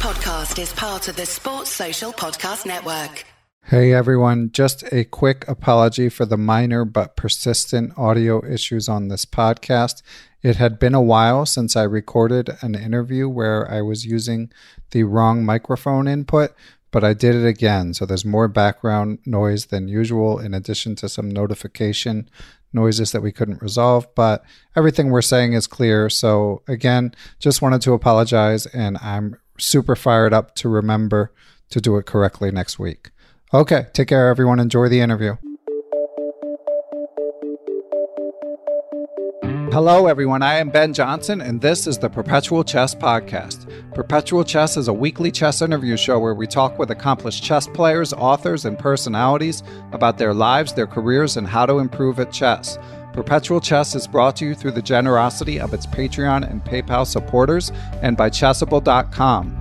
podcast is part of the Sports Social Podcast Network. Hey everyone, just a quick apology for the minor but persistent audio issues on this podcast. It had been a while since I recorded an interview where I was using the wrong microphone input, but I did it again, so there's more background noise than usual in addition to some notification noises that we couldn't resolve, but everything we're saying is clear. So again, just wanted to apologize, and I'm super fired up to remember to do it correctly next week. Okay, take care, everyone. Enjoy the interview. Hello, everyone. I am Ben Johnson, and this is the Perpetual Chess Podcast. Perpetual Chess is a weekly chess interview show where we talk with accomplished chess players, authors, and personalities about their lives, their careers, and how to improve at chess. Perpetual Chess is brought to you through the generosity of its Patreon and PayPal supporters and by Chessable.com.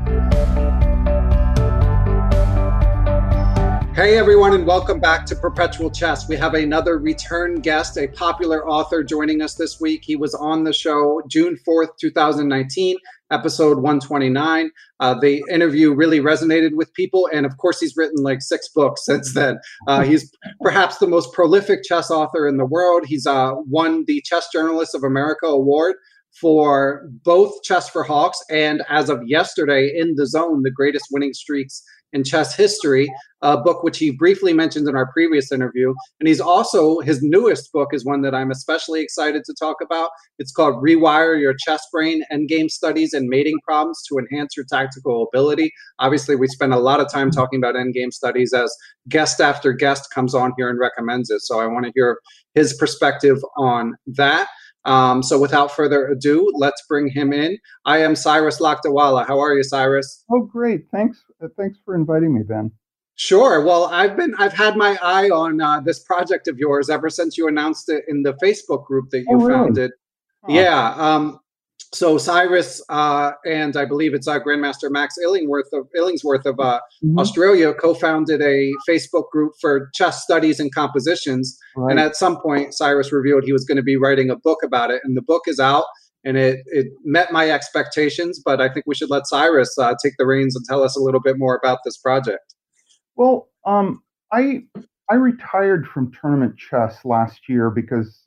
Hey everyone, and welcome back to Perpetual Chess. We have another return guest, a popular author joining us this week. He was on the show June 4th, 2019, episode 129. The interview really resonated with people, and of course he's written like 6 books since then. He's perhaps the most prolific chess author in the world. He's won the Chess Journalists of America Award for both Chess for Hawks and, as of yesterday, In the Zone, the greatest winning streaks in chess history, a book which he briefly mentioned in our previous interview. And he's also, his newest book is one that I'm especially excited to talk about. It's called Rewire Your Chess Brain, Endgame Studies and Mating Problems to Enhance Your Tactical Ability. Obviously, we spend a lot of time talking about endgame studies as guest after guest comes on here and recommends it. So I want to hear his perspective on that. So without further ado, let's bring him in. I am Cyrus Lakdawala. How are you, Cyrus? Oh, great. Thanks for inviting me, Ben. Sure. Well, I've had my eye on this project of yours ever since you announced it in the Facebook group that you founded. Oh. Yeah. So Cyrus and I believe it's Grandmaster Max Illingsworth of Australia co-founded a Facebook group for chess studies and compositions. Right. And at some point, Cyrus revealed he was going to be writing a book about it. And the book is out, and it met my expectations. But I think we should let Cyrus take the reins and tell us a little bit more about this project. Well, I retired from tournament chess last year because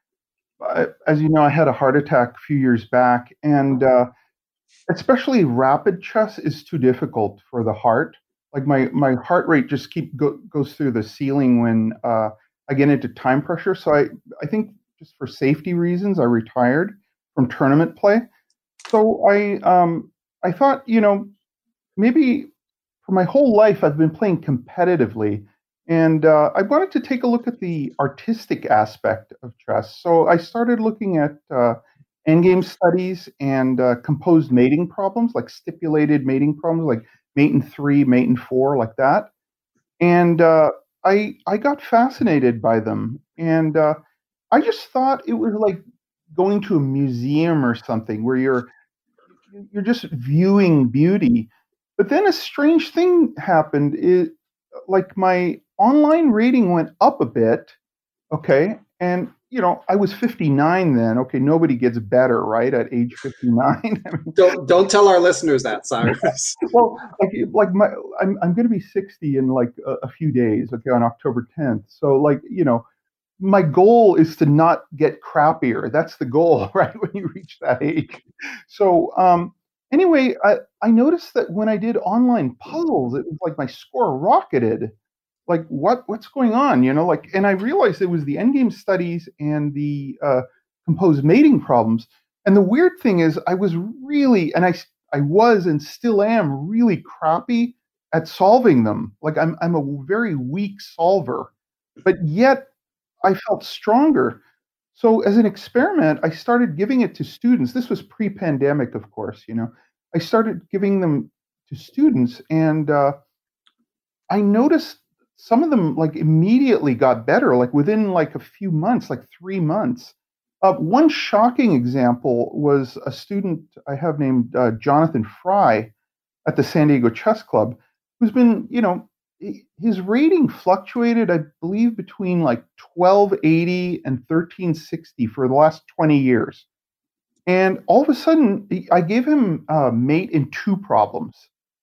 as you know, I had a heart attack a few years back, and especially rapid chess is too difficult for the heart. Like my heart rate just goes through the ceiling when I get into time pressure. So I think just for safety reasons, I retired from tournament play. So I thought, maybe for my whole life I've been playing competitively. And I wanted to take a look at the artistic aspect of chess. So I started looking at endgame studies and composed mating problems, like stipulated mating problems, like mate in 3, mate in 4, like that. And I got fascinated by them. And I just thought it was like going to a museum or something where you're just viewing beauty. But then a strange thing happened. Like my online rating went up a bit, okay? And, I was 59 then. Okay, nobody gets better, right, at age 59. Don't tell our listeners that, Cyrus. Well, I'm going to be 60 in like a few days, okay, on October 10th. So, my goal is to not get crappier. That's the goal, right, when you reach that age. So, anyway, I noticed that when I did online puzzles, it was like my score rocketed. Like, what's going on? And I realized it was the endgame studies and the composed mating problems. And the weird thing is, I was really, and I was and still am really crappy at solving them. Like, I'm a very weak solver, but yet I felt stronger. So as an experiment, I started giving it to students. This was pre-pandemic, of course, I started giving them to students, and I noticed some of them like immediately got better, like within like a few months, like 3 months. One shocking example was a student I have named Jonathan Fry at the San Diego Chess Club, who's been, his rating fluctuated, I believe, between like 1280 and 1360 for the last 20 years. And all of a sudden, I gave him mate in 2 problems.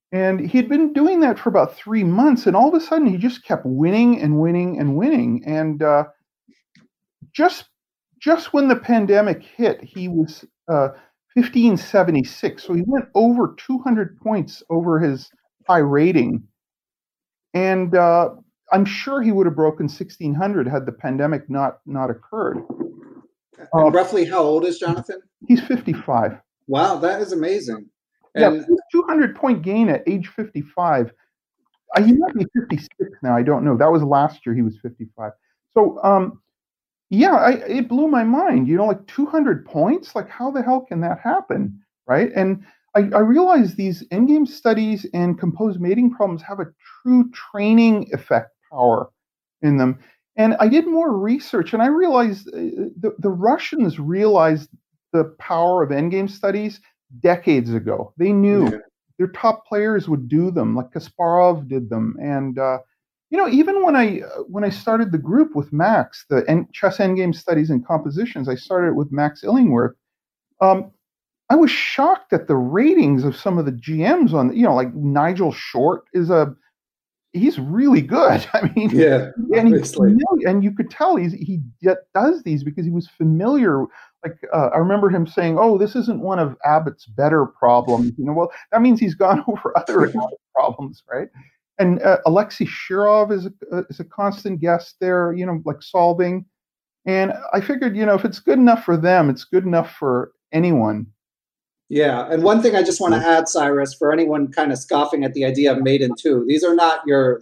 And he'd been doing that for about 3 months, and all of a sudden he just kept winning and winning and winning. And just when the pandemic hit, he was 1576. So he went over 200 points over his high rating. And I'm sure he would have broken 1600 had the pandemic not occurred. And roughly how old is Jonathan? He's 55. Wow, that is amazing. And 200-point gain at age 55. He might be 56 now. I don't know. That was last year. He was 55. So, it blew my mind. 200 points. Like, how the hell can that happen, right? And I realized these endgame studies and composed mating problems have a true training effect power in them. And I did more research, and I realized the Russians realized the power of endgame studies decades ago. They knew their top players would do them, like Kasparov did them. And even when I started the group with Max, the chess endgame studies and compositions, I started with Max Illingworth. I was shocked at the ratings of some of the GMs on, like Nigel Short he's really good. I mean, and you could tell he does these because he was familiar. Like I remember him saying, "Oh, this isn't one of Abbott's better problems." Well, that means he's gone over other Abbott problems, right? And Alexei Shirov is a constant guest there, like solving. And I figured, if it's good enough for them, it's good enough for anyone. Yeah, and one thing I just want to add, Cyrus, for anyone kind of scoffing at the idea of mate in two, these are not your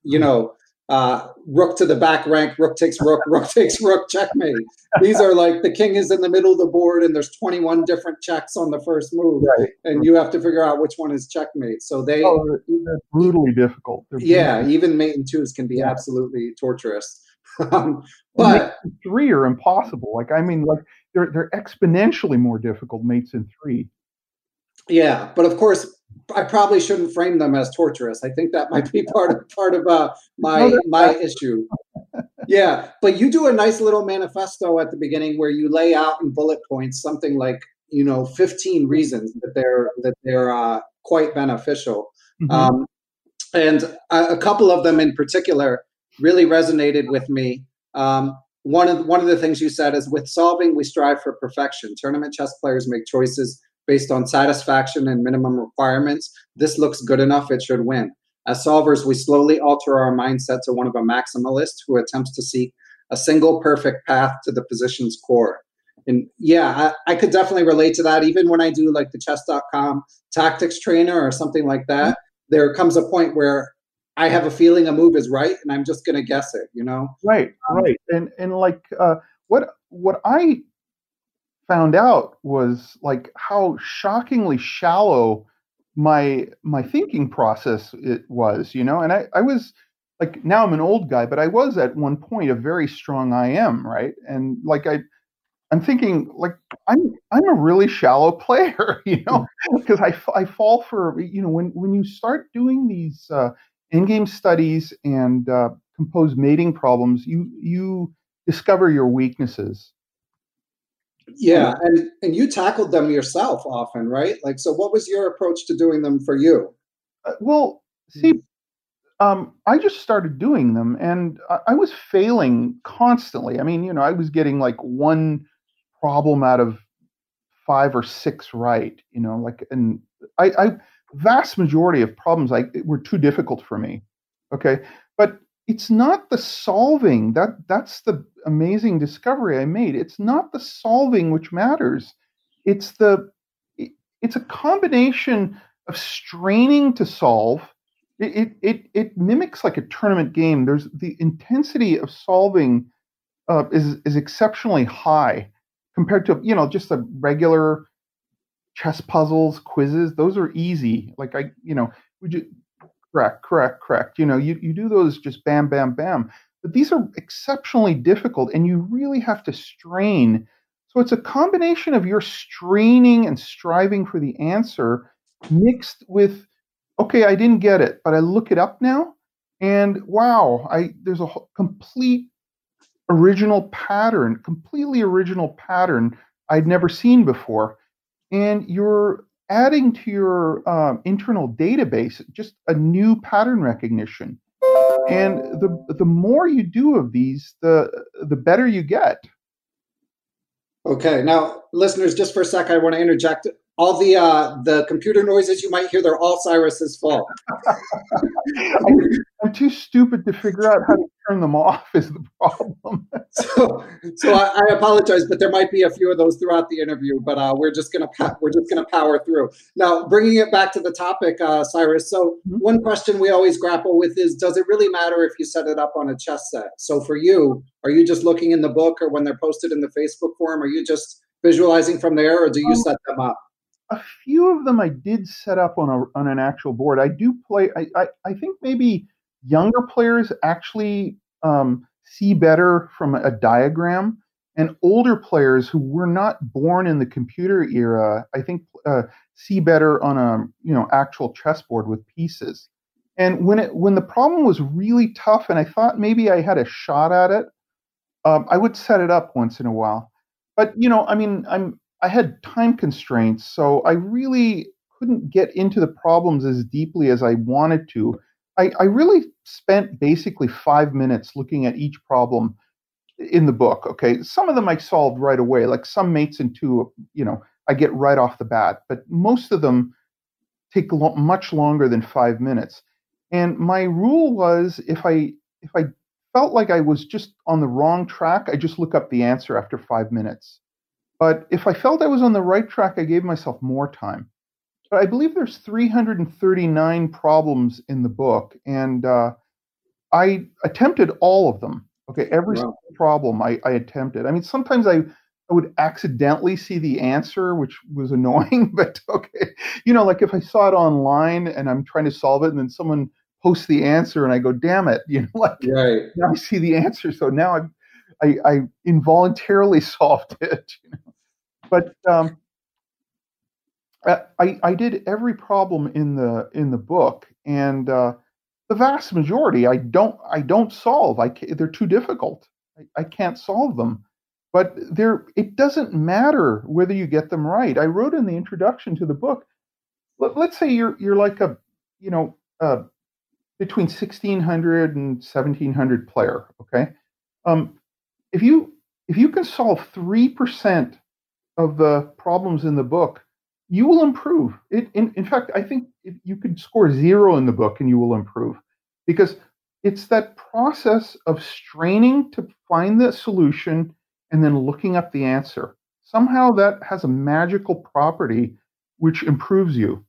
rook to the back rank, rook takes rook, checkmate. These are like the king is in the middle of the board and there's 21 different checks on the first move, right, and you have to figure out which one is checkmate. So they're brutally difficult. Even mate in twos can be absolutely torturous. But three are impossible. They're exponentially more difficult mates in three. Yeah, but of course, I probably shouldn't frame them as torturous. I think that might be part of my issue. Yeah, but you do a nice little manifesto at the beginning where you lay out in bullet points something like 15 reasons that they're quite beneficial, and a couple of them in particular really resonated with me. One of the things you said is, with solving, we strive for perfection. Tournament chess players make choices based on satisfaction and minimum requirements. This looks good enough, it should win. As solvers, we slowly alter our mindset to one of a maximalist who attempts to seek a single perfect path to the position's core. And I could definitely relate to that. Even when I do like the chess.com tactics trainer or something like that, there comes a point where I have a feeling a move is right, and I'm just going to guess it, Right. And what I found out was like how shockingly shallow my thinking process it was, and I was like, now I'm an old guy, but I was at one point a very strong IM, right? And like I'm thinking like I'm a really shallow player, because I fall for when you start doing these in-game studies and composed mating problems, you discover your weaknesses. Yeah, and you tackled them yourself often, right? Like, so what was your approach to doing them for you? I just started doing them, and I was failing constantly. I mean, I was getting like one problem out of 5 or 6 right, and I vast majority of problems were too difficult for me. Okay. But it's not the solving that's the amazing discovery I made. It's not the solving which matters. It's a combination of straining to solve. It mimics like a tournament game. There's the intensity of solving is exceptionally high compared to just a regular chess puzzles, quizzes. Those are easy. Like would you correct. You do those just bam, bam, bam. But these are exceptionally difficult, and you really have to strain. So it's a combination of your straining and striving for the answer mixed with, okay, I didn't get it, but I look it up now, and wow, there's a completely original pattern I'd never seen before. And you're adding to your internal database just a new pattern recognition. And the more you do of these, the better you get. Okay, now listeners, just for a sec, I want to interject. All the computer noises you might hear, they're all Cyrus's fault. I'm too stupid to figure out how to turn them off is the problem. so I apologize, but there might be a few of those throughout the interview. But we're just gonna power through. Now, bringing it back to the topic, Cyrus. So one question we always grapple with is: does it really matter if you set it up on a chess set? So for you, are you just looking in the book, or when they're posted in the Facebook forum, are you just visualizing from there, or do you set them up? A few of them I did set up on an actual board. I do play. I think maybe younger players actually see better from a diagram, and older players who were not born in the computer era, I think, see better on a actual chessboard with pieces. And when the problem was really tough, and I thought maybe I had a shot at it, I would set it up once in a while. But I had time constraints, so I really couldn't get into the problems as deeply as I wanted to. I really spent basically 5 minutes looking at each problem in the book. Okay, some of them I solved right away, like some mates in two, I get right off the bat, but most of them take much longer than 5 minutes. And my rule was if I felt like I was just on the wrong track, I just look up the answer after 5 minutes. But if I felt I was on the right track, I gave myself more time. But I believe there's 339 problems in the book, and I attempted all of them. Okay, every single problem I attempted. I mean, sometimes I would accidentally see the answer, which was annoying, but okay. Like if I saw it online and I'm trying to solve it, and then someone posts the answer, and I go, damn it, right. Now I see the answer, so now I involuntarily solved it. But I did every problem in the book, and the vast majority I don't solve. They're too difficult. I can't solve them. But it doesn't matter whether you get them right. I wrote in the introduction to the book. Let's say you're like a between 1600 and 1700 player. Okay, if you can solve 3% of the problems in the book, you will improve. In fact, I think if you could score 0 in the book and you will improve, because it's that process of straining to find the solution and then looking up the answer. Somehow that has a magical property which improves you.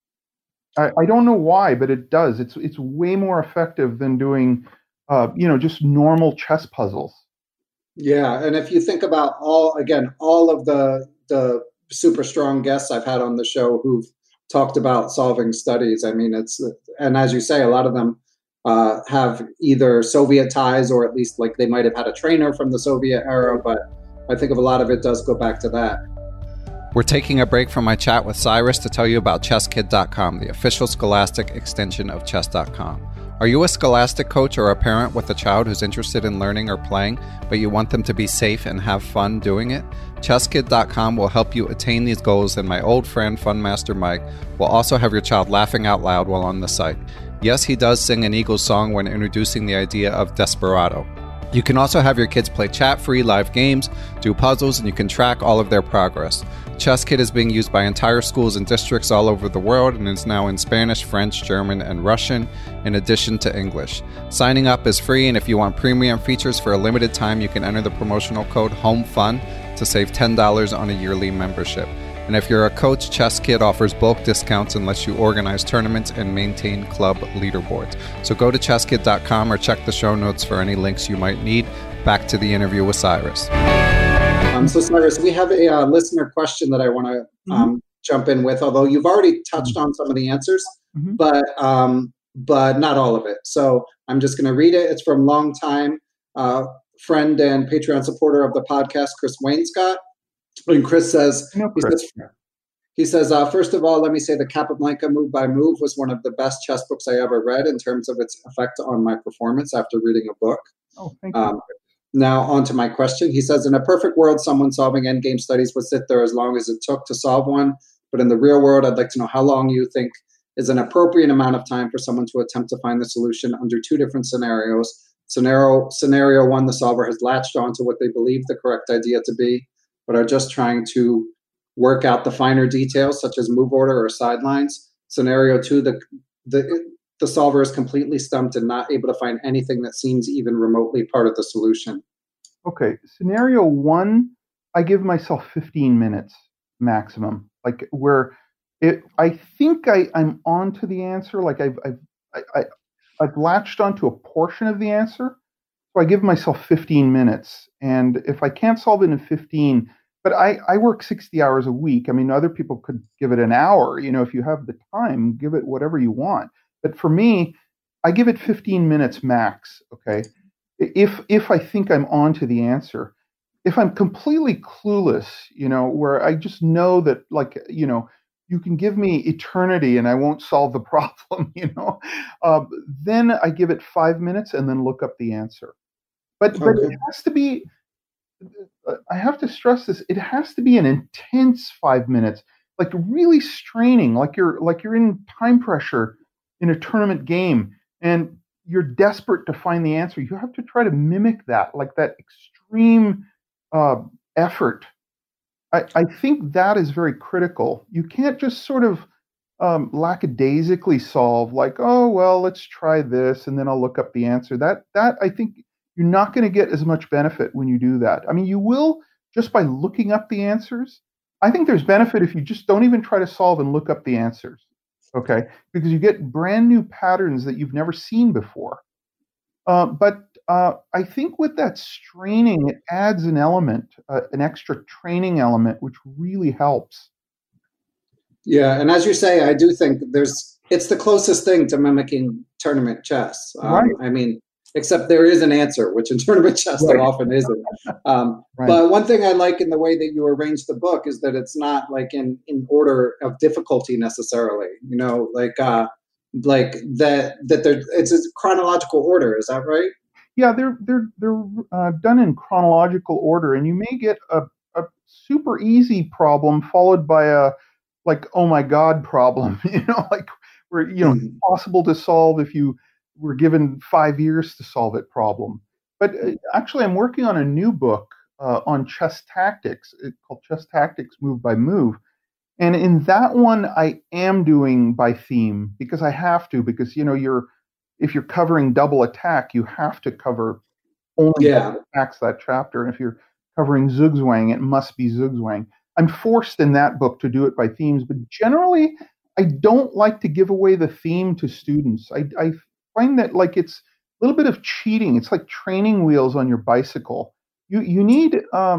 I don't know why, but it does. It's way more effective than doing just normal chess puzzles. Yeah, and if you think about all of the super strong guests I've had on the show who've talked about solving studies, I mean, and as you say, a lot of them have either Soviet ties, or at least like they might have had a trainer from the Soviet era, but I think a lot of it does go back to that. We're taking a break from my chat with Cyrus to tell you about ChessKid.com, the official Scholastic extension of Chess.com. Are you a Scholastic coach or a parent with a child who's interested in learning or playing, but you want them to be safe and have fun doing it? ChessKid.com will help you attain these goals, and my old friend Funmaster Mike will also have your child laughing out loud while on the site. Yes, he does sing an Eagles song when introducing the idea of Desperado. You can also have your kids play chat-free live games, do puzzles, and you can track all of their progress. ChessKid is being used by entire schools and districts all over the world, and is now in Spanish, French, German, and Russian, in addition to English. Signing up is free, and if you want premium features for a limited time, you can enter the promotional code HOMEFUN to save $10 on a yearly membership. And if you're a coach, ChessKid offers bulk discounts unless you organize tournaments and maintain club leaderboards. So go to ChessKid.com or check the show notes for any links you might need. Back to the interview with Cyrus. So Cyrus, we have a listener question that I want to jump in with, although you've already touched on some of the answers, but not all of it. So I'm just going to read it. It's from longtime friend and Patreon supporter of the podcast, Chris Wainscott. And Chris says, he says, first of all, let me say the Capablanca Move by Move was one of the best chess books I ever read in terms of its effect on my performance after reading a book. Oh, thank you. Now on to my question. He says, in a perfect world, someone solving endgame studies would sit there as long as it took to solve one. but in the real world, I'd like to know how long you think is an appropriate amount of time for someone to attempt to find the solution under two different scenarios. Scenario one, the solver has latched on to what they believe the correct idea to be, but are just trying to work out the finer details, such as move order or sidelines. Scenario two, the solver is completely stumped and not able to find anything that seems even remotely part of the solution. Okay, scenario one, I give myself 15 minutes maximum, like where I think I'm onto the answer, like I've latched onto a portion of the answer, so I give myself 15 minutes, and if I can't solve it in 15, but I work 60 hours a week. I mean, other people could give it an hour. If you have the time, give it whatever you want. But for me, I give it 15 minutes max. Okay, if I think I'm onto the answer. If I'm completely clueless, where I just know that, like, you can give me eternity and I won't solve the problem, then I give it 5 minutes and then look up the answer. But it has to be, I have to stress this, it has to be an intense 5 minutes, like really straining, like you're in time pressure in a tournament game and you're desperate to find the answer. You have to try to mimic that, like that extreme effort. I think that is very critical. You can't just sort of lackadaisically solve, like, oh, well, let's try this and then I'll look up the answer. That I think you're not going to get as much benefit when you do that. I mean, you will just by looking up the answers. I think there's benefit if you just don't even try to solve and look up the answers, okay? Because you get brand new patterns that you've never seen before. But I think with that straining, it adds an element, an extra training element, which really helps. Yeah, and as you say, I do think it's the closest thing to mimicking tournament chess. Right. I mean, except there is an answer, which in tournament chess there often isn't. Right. But one thing I like in the way that you arrange the book is that it's not like in order of difficulty necessarily. Like that it's a chronological order. Is that right? Yeah, they're done in chronological order, and you may get a super easy problem followed by a like, oh my God problem, like where impossible to solve if you were given 5 years to solve it problem. But actually, I'm working on a new book on chess tactics. It's called Chess Tactics Move by Move. And in that one, I am doing by theme because I have to, because, if you're covering double attack, you have to cover only double attacks that chapter. And if you're covering Zugzwang, it must be Zugzwang. I'm forced in that book to do it by themes, but generally, I don't like to give away the theme to students. I find that like it's a little bit of cheating. It's like training wheels on your bicycle. You need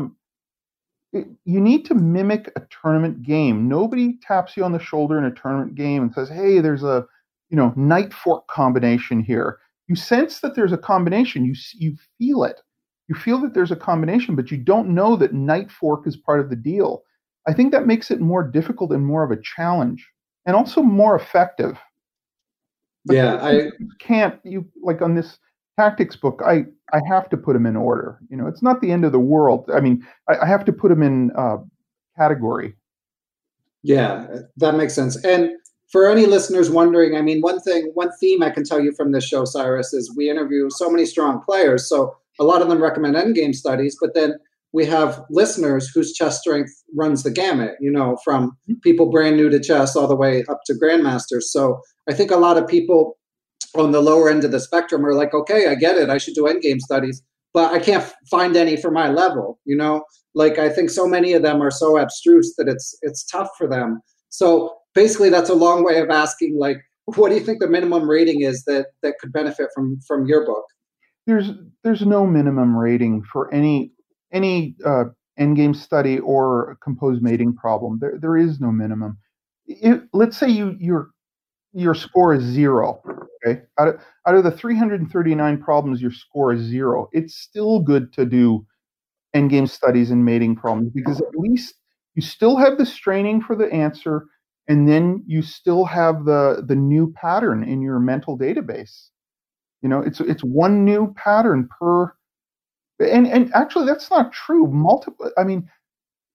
to mimic a tournament game. Nobody taps you on the shoulder in a tournament game and says, "Hey, there's a knight fork combination here." You sense that there's a combination. You feel it. You feel that there's a combination, but you don't know that knight fork is part of the deal. I think that makes it more difficult and more of a challenge, and also more effective. But you like on this tactics book, I have to put them in order. It's not the end of the world. I mean, I have to put them in category. Yeah, that makes sense. And for any listeners wondering, I mean, one theme I can tell you from this show, Cyrus, is we interview so many strong players. So a lot of them recommend endgame studies, but then we have listeners whose chess strength runs the gamut, from people brand new to chess all the way up to grandmasters. So I think a lot of people on the lower end of the spectrum are like, okay, I get it. I should do endgame studies, but I can't find any for my level. Like I think so many of them are so abstruse that it's tough for them. So basically that's a long way of asking, like, what do you think the minimum rating is that could benefit from your book? There's no minimum rating for any endgame study or composed mating problem. There is no minimum. Let's say your score is 0. Okay, out of the 339 problems, your score is 0. It's still good to do endgame studies and mating problems because at least you still have the straining for the answer, and then you still have the new pattern in your mental database. It's one new pattern per. And actually, that's not true.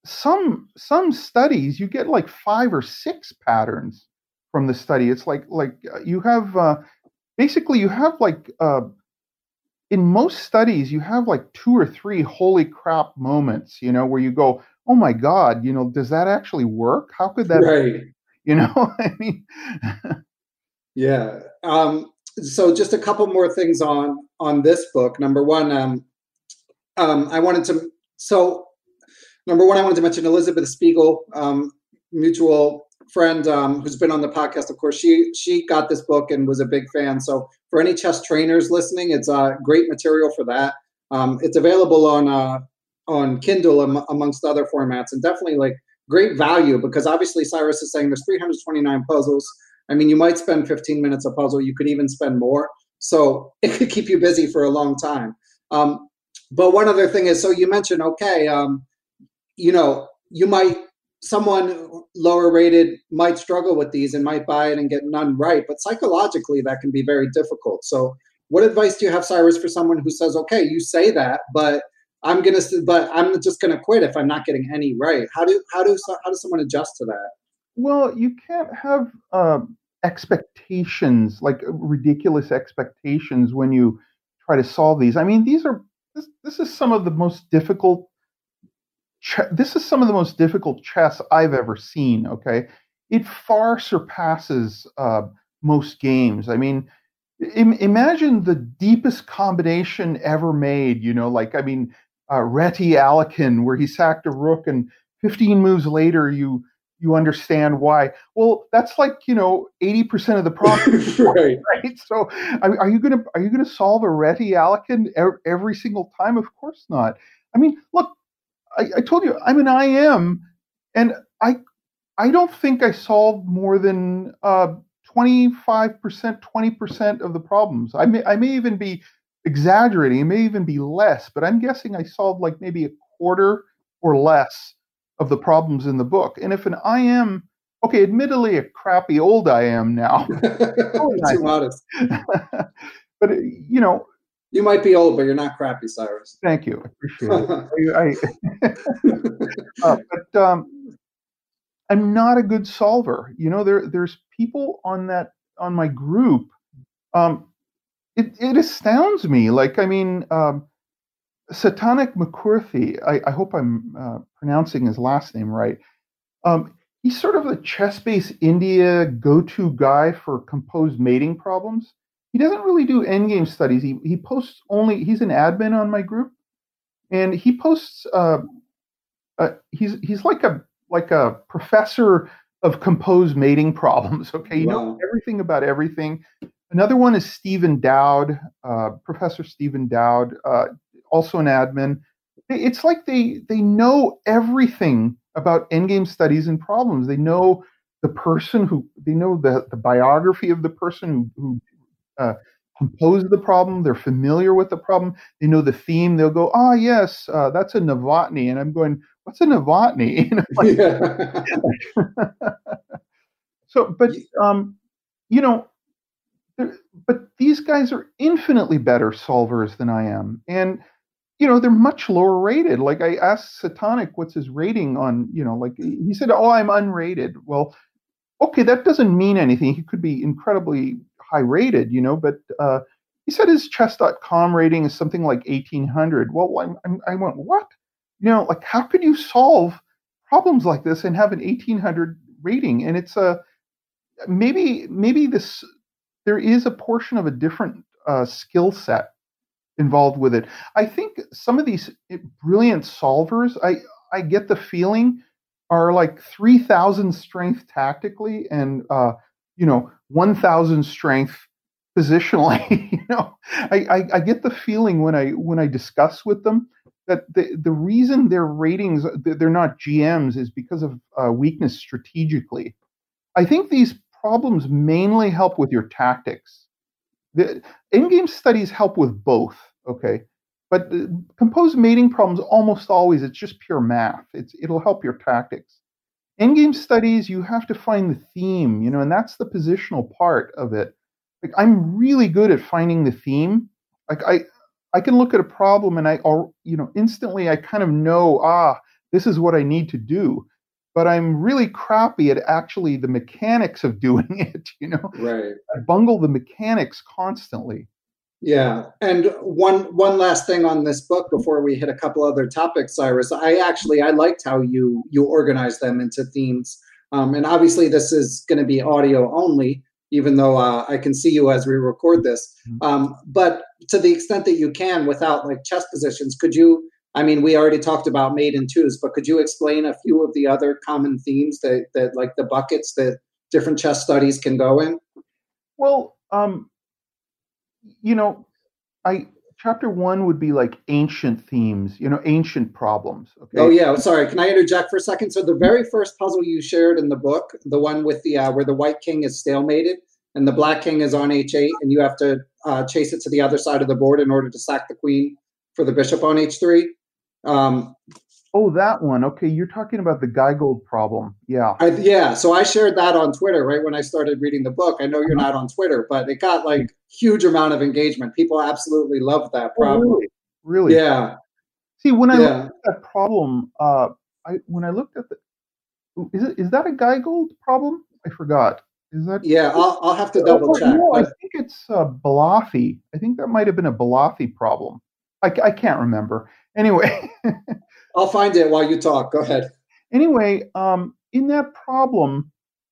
some studies you get like 5 or 6 patterns from the study. It's like you have basically you have like in most studies you have like 2 or 3 holy crap moments, where you go, oh my God, does that actually work? How could that, Right. I mean, Yeah. So just a couple more things on this book. Number one, I wanted to. So number one, I wanted to mention Elizabeth Spiegel, mutual friend who's been on the podcast. Of course, she got this book and was a big fan. So for any chess trainers listening, it's great material for that. It's available on Kindle amongst other formats, and definitely like great value, because obviously Cyrus is saying there's 329 puzzles. I mean, you might spend 15 minutes a puzzle. You could even spend more. So it could keep you busy for a long time. But one other thing is, so you mentioned, okay, someone lower rated might struggle with these and might buy it and get none right. But psychologically, that can be very difficult. So what advice do you have, Cyrus, for someone who says, okay, you say that, but I'm just gonna quit if I'm not getting any right? How does someone adjust to that? Well, you can't have expectations, like ridiculous expectations, when you try to solve these. I mean, this is some of the most difficult. This is some of the most difficult chess I've ever seen. Okay, it far surpasses most games. I mean, imagine the deepest combination ever made. Reti Alekhine, where he sacked a rook, and 15 moves later, you understand why. Well, that's like 80% of the problem, right? So, are you gonna solve a Reti Alekhine every single time? Of course not. I mean, look, I told you I'm an IM, and I don't think I solved more than 25%, 20% of the problems. I may even be exaggerating. It may even be less, but I'm guessing I solved like maybe a quarter or less of the problems in the book. And if an IM, okay, admittedly a crappy old IM now. Too modest. But you might be old, but you're not crappy, Cyrus. Thank you. I appreciate it. But I'm not a good solver. There's people on my group. It astounds me. Like, I mean, Satanik Mukurthy, I hope I'm pronouncing his last name right. He's sort of a Chessbase India go-to guy for composed mating problems. He doesn't really do endgame studies. He posts only. He's an admin on my group, and he posts. He's like a professor of composed mating problems. Okay, knows everything about everything. Another one is Stephen Dowd, Professor Stephen Dowd, also an admin. It's like they know everything about endgame studies and problems. They know the person they know the biography of the person who composed the problem. They're familiar with the problem. They know the theme. They'll go, oh, yes, that's a Novotny. And I'm going, what's a Novotny? So, but, but these guys are infinitely better solvers than I am. And, they're much lower rated. Like, I asked Satanik, what's his rating on, he said, oh, I'm unrated. Well, okay, that doesn't mean anything. He could be incredibly high rated, but he said his chess.com rating is something like 1800. Well, I went, what? Like, how could you solve problems like this and have an 1800 rating? And it's maybe there is a portion of a different skill set involved with it. I think some of these brilliant solvers, I get the feeling, are like 3,000 strength tactically and 1,000 strength positionally. I get the feeling when I discuss with them that the reason their ratings, they're not GMs, is because of weakness strategically. I think these problems mainly help with your tactics. The in-game studies help with both, okay? But composed mating problems, almost always, it's just pure math. It'll help your tactics. In-game studies, you have to find the theme, and that's the positional part of it. Like, I'm really good at finding the theme. Like, I can look at a problem and instantly I kind of know, this is what I need to do. But I'm really crappy at actually the mechanics of doing it. Right. I bungle the mechanics constantly. Yeah, and one last thing on this book before we hit a couple other topics, Cyrus. I liked how you organized them into themes, and obviously this is going to be audio only, even though I can see you as we record this. But to the extent that you can, without like chess positions, could you? I mean, we already talked about mate and twos, but could you explain a few of the other common themes that like the buckets that different chess studies can go in? Well, chapter 1 would be like ancient themes, ancient problems. Okay. Oh yeah, sorry. Can I interject for a second? So the very first puzzle you shared in the book, the one with the where the white king is stalemated and the black king is on h8, and you have to chase it to the other side of the board in order to sack the queen for the bishop on h3. Oh, that one. Okay, you're talking about the Geigold problem. Yeah. Yeah. So I shared that on Twitter right when I started reading the book. I know you're not on Twitter, but it got like huge amount of engagement. People absolutely loved that problem. Oh, really? Yeah. See, when I looked at that problem, when I looked at is that a Geigold problem? I forgot. Is that? Yeah, I'll have to double check. No, I think it's Balafi. I think that might have been a Balafi problem. I can't remember. Anyway. I'll find it while you talk. Go ahead. Anyway, in that problem,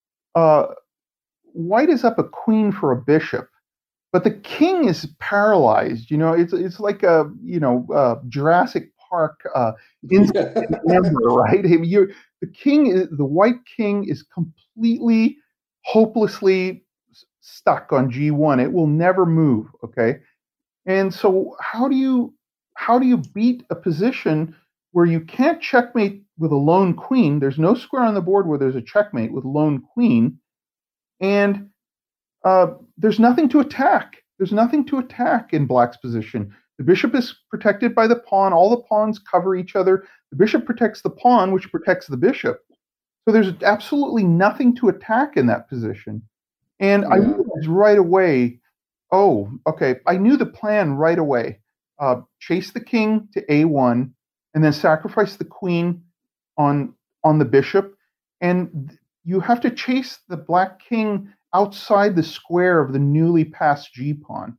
white is up a queen for a bishop, but the king is paralyzed. It's like a Jurassic Park instant number, right? The white king is completely, hopelessly stuck on G1. It will never move. Okay, and so how do you beat a position where you can't checkmate with a lone queen? There's no square on the board where there's a checkmate with lone queen, and there's nothing to attack. There's nothing to attack in black's position. The bishop is protected by the pawn. All the pawns cover each other. The bishop protects the pawn, which protects the bishop. So there's absolutely nothing to attack in that position. And I realized right away, oh, okay, I knew the plan right away. Chase the king to A1, and then sacrifice the queen on the bishop. And you have to chase the black king outside the square of the newly passed G pawn.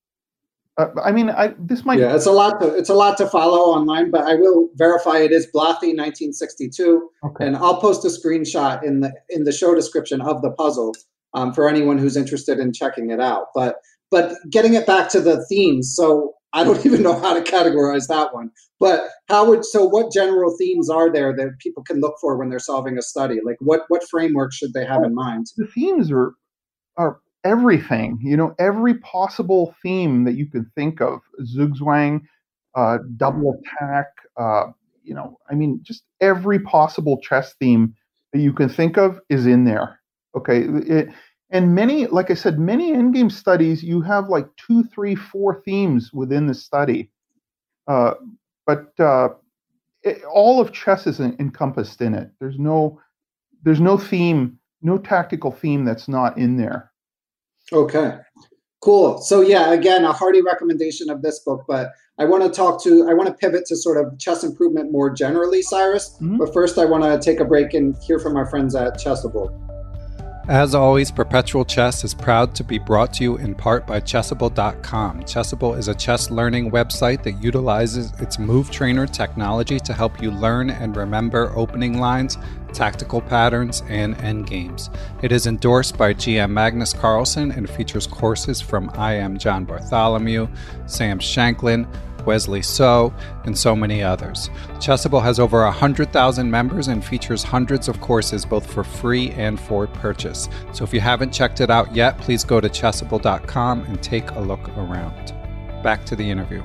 This might. Yeah, it's a lot to follow online, but I will verify it is Blathy 1962, and I'll post a screenshot in the show description of the puzzle for anyone who's interested in checking it out. But getting it back to the themes, so I don't even know how to categorize that one. But what general themes are there that people can look for when they're solving a study? Like what framework should they have in mind? The themes are everything, every possible theme that you can think of. Zugzwang, double attack, just every possible chess theme that you can think of is in there. Okay. And many, like I said, many endgame studies, you have like 2, 3, 4 themes within the study. But all of chess is encompassed in it. There's no theme, no tactical theme that's not in there. Okay, cool. So yeah, again, a hearty recommendation of this book, but I want to pivot to sort of chess improvement more generally, Cyrus. Mm-hmm. But first I want to take a break and hear from our friends at Chessable. As always, Perpetual Chess is proud to be brought to you in part by Chessable.com. Chessable is a chess learning website that utilizes its Move Trainer technology to help you learn and remember opening lines, tactical patterns, and endgames. It is endorsed by GM Magnus Carlsen and features courses from I.M. John Bartholomew, Sam Shanklin, Wesley So, and so many others. Chessable has over 100,000 members and features hundreds of courses both for free and for purchase. So if you haven't checked it out yet, please go to Chessable.com and take a look around. Back to the interview.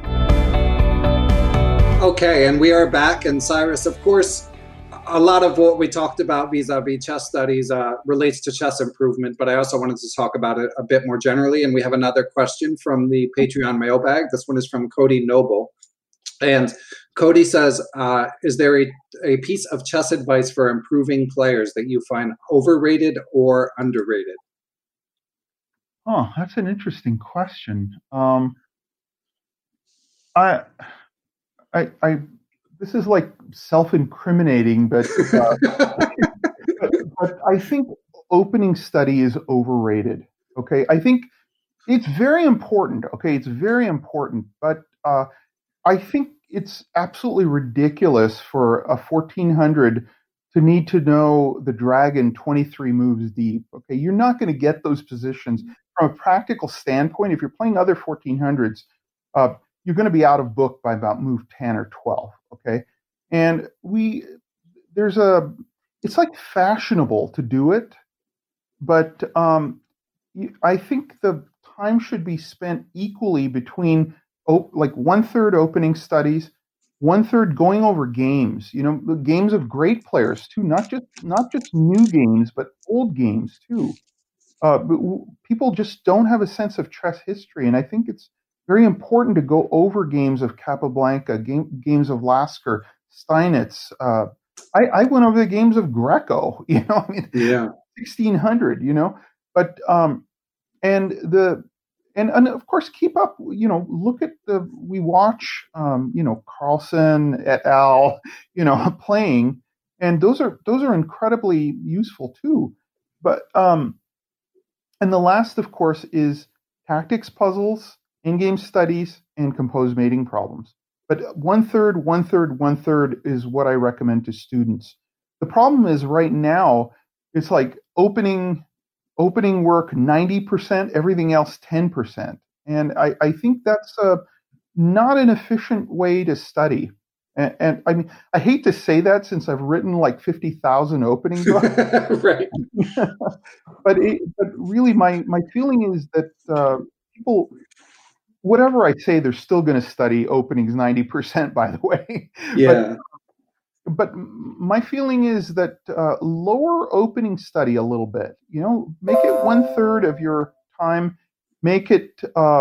Okay, and we are back. And Cyrus, of course, a lot of what we talked about vis-a-vis chess studies relates to chess improvement, but I also wanted to talk about it a bit more generally. And we have another question from the Patreon mailbag. This one is from Cody Noble. And Cody says, is there a piece of chess advice for improving players that you find overrated or underrated? Oh, that's an interesting question. this is like self-incriminating, but but I think opening study is overrated. Okay, I think it's very important. Okay, it's very important, but I think it's absolutely ridiculous for a 1400 to need to know the dragon 23 moves deep. Okay, you're not going to get those positions from a practical standpoint. If you're playing other 1400s, you're going to be out of book by about move 10 or 12. Okay, and it's like fashionable to do it, but I think the time should be spent equally between like 1/3 opening studies, 1/3 going over games. You know, the games of great players too, not just new games, but old games too. People just don't have a sense of chess history, and I think it's very important to go over games of Capablanca, games of Lasker, Steinitz. I went over the games of Greco. You know, I mean, yeah, 1600. You know, but and of course keep up. You know, look at we watch Carlsen et al. Playing, and those are incredibly useful too. But and the last, of course, is tactics puzzles, in-game studies, and composed mating problems. But 1/3, 1/3, 1/3 is what I recommend to students. The problem is right now, it's like opening work 90%, everything else 10%. And I think that's not an efficient way to study. And I mean, I hate to say that since I've written like 50,000 opening books. right. But really, my feeling is that people, whatever I say, they're still going to study openings 90%, by the way. Yeah. But my feeling is that lower opening study a little bit. You know, make it 1/3 of your time. Make it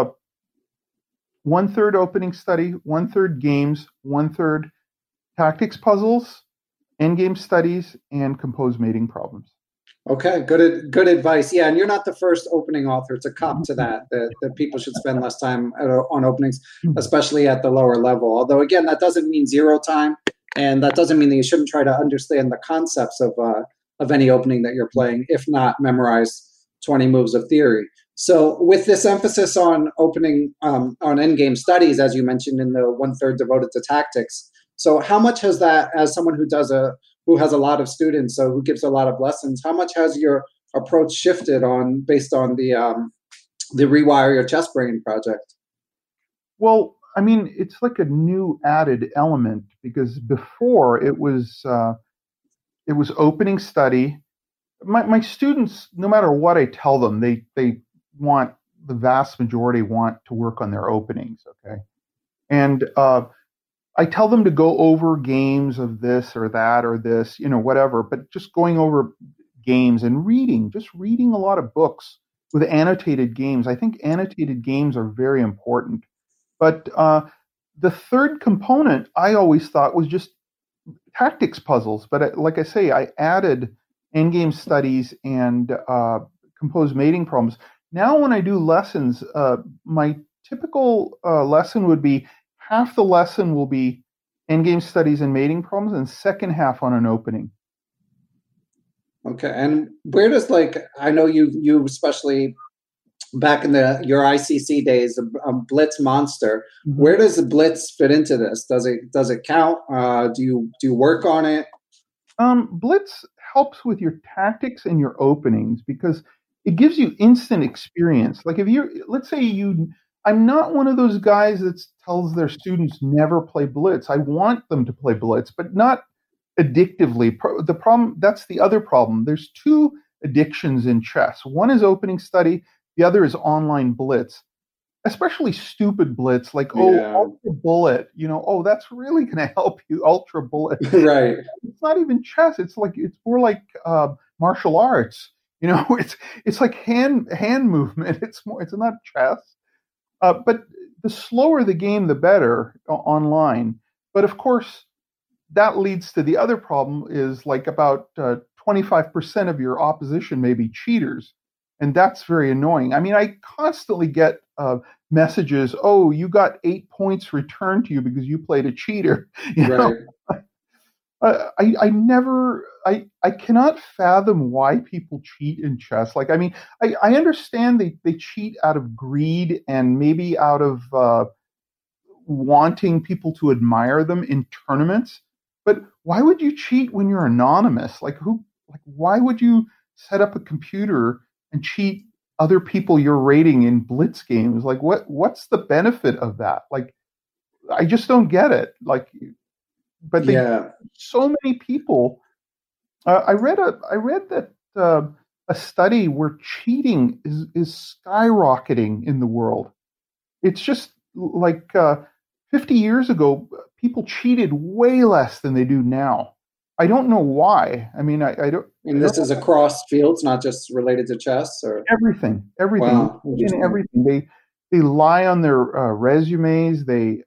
1/3 opening study, 1/3 games, 1/3 tactics puzzles, endgame studies, and composed mating problems. Okay, good advice. Yeah, and you're not the first opening author to cop to that people should spend less time on openings, especially at the lower level. Although, again, that doesn't mean zero time, and that doesn't mean that you shouldn't try to understand the concepts of any opening that you're playing, if not memorize 20 moves of theory. So with this emphasis on opening, on endgame studies, as you mentioned in the 1/3 devoted to tactics, so how much has that, as someone who has a lot of students, so who gives a lot of lessons, how much has your approach shifted based on the Rewire Your Chess Brain project? Well, I mean, it's like a new added element, because before it was opening study. My students, no matter what I tell them, they want, the vast majority want to work on their openings. Okay. And I tell them to go over games of this or that or this, whatever, but just going over games and just reading a lot of books with annotated games. I think annotated games are very important. But the third component I always thought was just tactics puzzles. But like I say, I added endgame studies and composed mating problems. Now when I do lessons, my typical lesson would be half the lesson will be endgame studies and mating problems, and second half on an opening. Okay, and where does, I know you especially back in your ICC days, a blitz monster. Mm-hmm. Where does the blitz fit into this? Does it count? Do you work on it? Blitz helps with your tactics and your openings because it gives you instant experience. Like let's say I'm not one of those guys that tells their students never play blitz. I want them to play blitz, but not addictively. That's the other problem. There's two addictions in chess. One is opening study. The other is online blitz, especially stupid blitz, like, ultra bullet, that's really going to help you, ultra bullet. Right. It's not even chess. It's more like martial arts. It's like hand movement. It's not chess. But the slower the game, the better online. But of course, that leads to the other problem is like about 25% of your opposition may be cheaters. And that's very annoying. I mean, I constantly get messages. Oh, you got 8 points returned to you because you played a cheater. You know? I cannot fathom why people cheat in chess. Like, I mean, I understand they cheat out of greed and maybe out of wanting people to admire them in tournaments. But why would you cheat when you're anonymous? Like, why would you set up a computer and cheat other people you're rating in blitz games? Like, what's the benefit of that? Like, I just don't get it. Like, but so many people. I read that a study where cheating is skyrocketing in the world. It's just like 50 years ago, people cheated way less than they do now. I don't know why. I mean, I don't. And this is across fields, not just related to chess, or everything. Wow. In everything. They lie on their resumes. They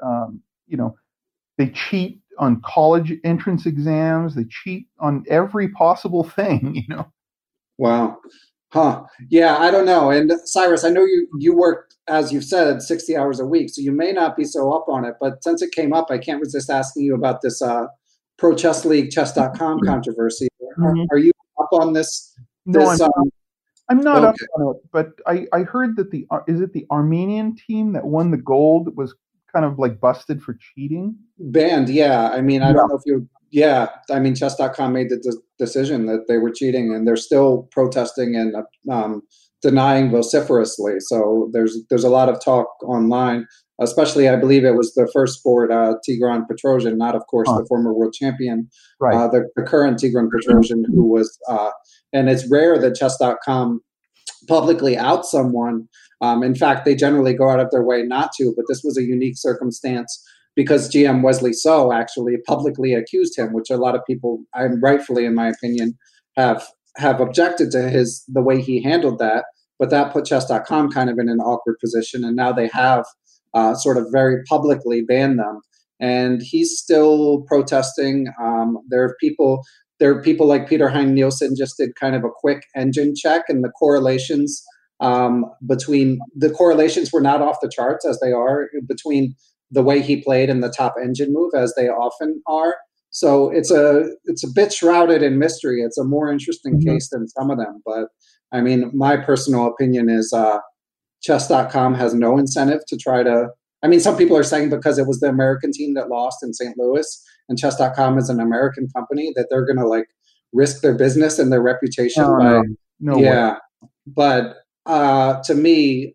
they cheat on college entrance exams. They cheat on every possible thing. Wow. Huh. Yeah, I don't know. And Cyrus, I know you work, as you've said, 60 hours a week, so you may not be so up on it. But since it came up, I can't resist asking you about this Pro Chess League Chess.com controversy. Are you up on this? No, I'm not up on it. But I heard that the Armenian team that won the gold was kind of like busted for cheating. Banned, yeah. I mean, I don't know if you. Yeah, I mean, Chess.com made the decision that they were cheating, and they're still protesting and denying vociferously. So there's a lot of talk online, especially I believe it was the first sport, Tigran Petrosian, not of course the former world champion, right? The current Tigran Petrosian, who was, and it's rare that Chess.com publicly outs someone. In fact, they generally go out of their way not to, but this was a unique circumstance, because GM Wesley So actually publicly accused him, which a lot of people, rightfully in my opinion, have objected to the way he handled that. But that put Chess.com kind of in an awkward position, and now they have sort of very publicly banned them. And he's still protesting. There are people like Peter Hein Nielsen just did kind of a quick engine check, and the correlations were not off the charts as they are between the way he played and the top engine move, as they often are. So it's a bit shrouded in mystery. It's a more interesting case than some of them. But I mean, my personal opinion is Chess.com has no incentive to try to. I mean, some people are saying because it was the American team that lost in St. Louis, and Chess.com is an American company, that they're going to like risk their business and their reputation. No way. But to me,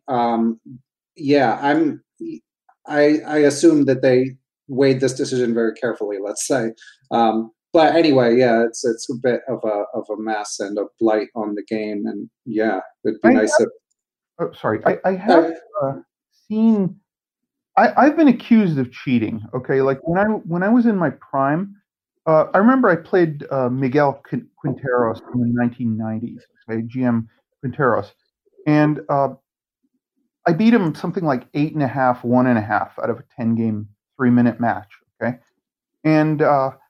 I assume that they weighed this decision very carefully, let's say. But anyway, it's a bit of a mess and a blight on the game. And yeah, it'd be nice if. Oh, sorry. I have seen. I've been accused of cheating. Okay, like when I was in my prime, I remember I played Miguel Quinteros in the 1990s. Okay, GM Quinteros, and I beat him something like 8.5, 1.5 out of a 10-game, 3-minute match. Okay, and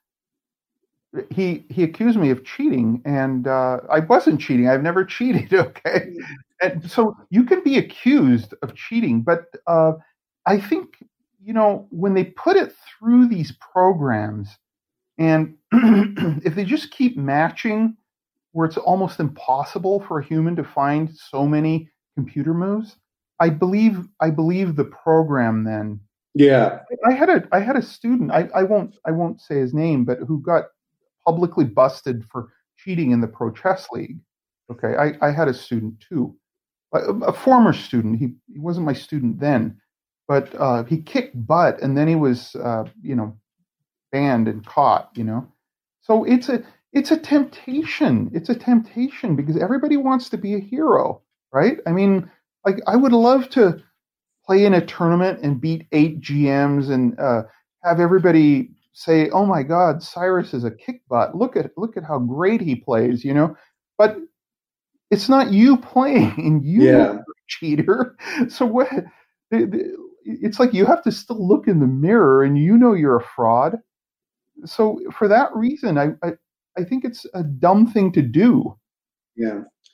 he accused me of cheating, and I wasn't cheating. I've never cheated. Okay, and so you can be accused of cheating, but I think when they put it through these programs, and if they just keep matching, where it's almost impossible for a human to find so many computer moves. I believe the program then. Yeah. I had a student, I won't say his name, but who got publicly busted for cheating in the Pro Chess League. Okay. I had a student too. A former student. He wasn't my student then, but he kicked butt, and then he was banned and caught, So it's a temptation. It's a temptation because everybody wants to be a hero, right? I mean, like, I would love to play in a tournament and beat 8 GMs and have everybody say, "Oh my God, Cyrus is a kick butt. Look at how great he plays," But it's not you playing, and you're a cheater. So what? It's like you have to still look in the mirror, and you're a fraud. So for that reason, I think it's a dumb thing to do. Yeah.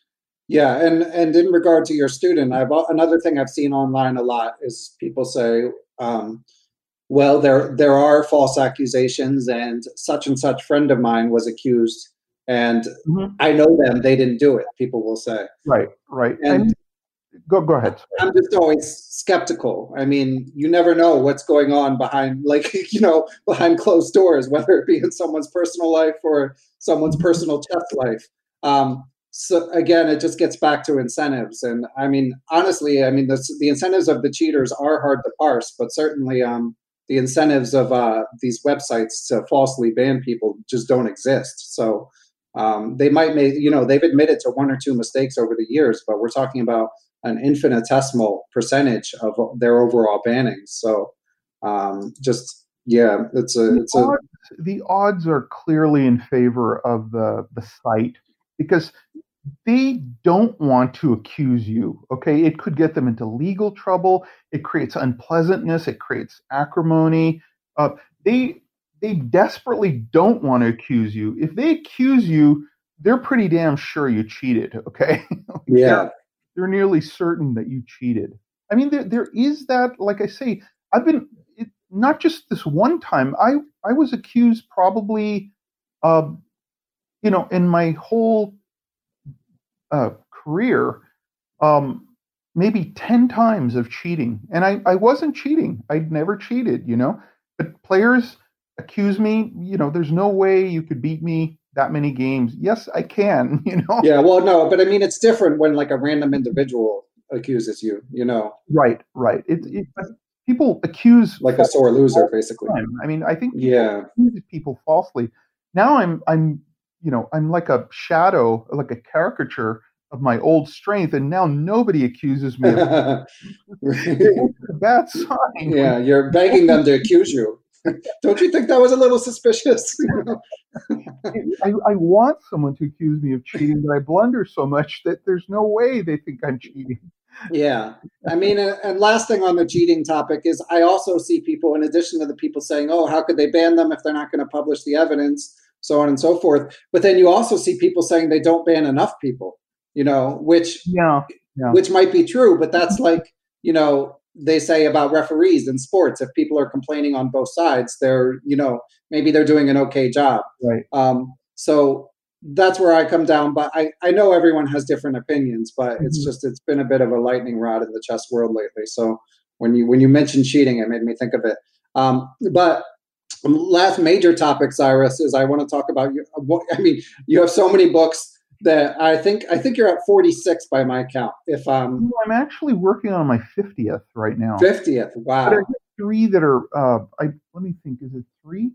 Yeah, and in regard to your student, another thing I've seen online a lot is people say, well, there are false accusations, and such friend of mine was accused, and I know them; they didn't do it. People will say, right. And go ahead. Sorry. I'm just always skeptical. I mean, you never know what's going on behind, behind closed doors, whether it be in someone's personal life or someone's personal chess life. So again, it just gets back to incentives. And I mean, honestly, I mean, the incentives of the cheaters are hard to parse, but certainly the incentives of these websites to falsely ban people just don't exist. So they might make, they've admitted to one or two mistakes over the years, but we're talking about an infinitesimal percentage of their overall bannings. So the odds are clearly in favor of the site, because they don't want to accuse you. Okay, it could get them into legal trouble. It creates unpleasantness. It creates acrimony. They desperately don't want to accuse you. If they accuse you, they're pretty damn sure you cheated. Okay. Yeah. They're nearly certain that you cheated. I mean, there is that. Like I say, not just this one time. I was accused probably, in my whole career, maybe 10 times of cheating. And I wasn't cheating. I'd never cheated, But players accuse me, there's no way you could beat me that many games. Yes, I can, Yeah, well, no, but I mean, it's different when like a random individual accuses you, Right. People accuse like a sore loser, basically. I mean, I think accuse people falsely. Now I'm like a shadow, like a caricature of my old strength, and now nobody accuses me of it's a bad sign. Yeah, you're begging them to accuse you. Don't you think that was a little suspicious? I want someone to accuse me of cheating, but I blunder so much that there's no way they think I'm cheating. Yeah. I mean, and last thing on the cheating topic is I also see people, in addition to the people saying, oh, how could they ban them if they're not going to publish the evidence, so on and so forth. But then you also see people saying they don't ban enough people, which might be true, but that's like, they say about referees in sports. If people are complaining on both sides, they're, maybe they're doing an okay job. Right. So that's where I come down. But I know everyone has different opinions, but it's been a bit of a lightning rod in the chess world lately. So when you mentioned cheating, it made me think of it. But last major topic, Cyrus, is I want to talk about you. I mean, you have so many books that I think you're at 46 by my count. If I'm actually working on my 50th right now. 50th, wow. But I have 3 that are. Let me think. Is it 3?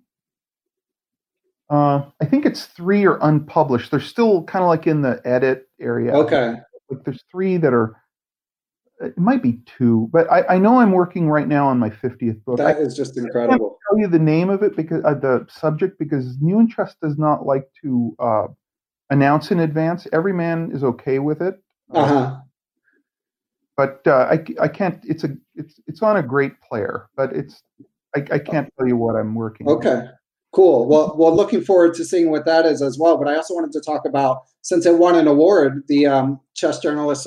I think it's 3 are unpublished. They're still kind of like in the edit area. Okay. Like there's 3 that are. It might be 2, but I know I'm working right now on my 50th book. That is just incredible. I can't tell you the name of it because the subject, because New in Chess does not like to announce in advance. Every man is okay with it. But I can't. It's on a great player, but I can't tell you what I'm working on. Okay. Cool. Well, looking forward to seeing what that is as well. But I also wanted to talk about, since it won an award, the Chess Journalists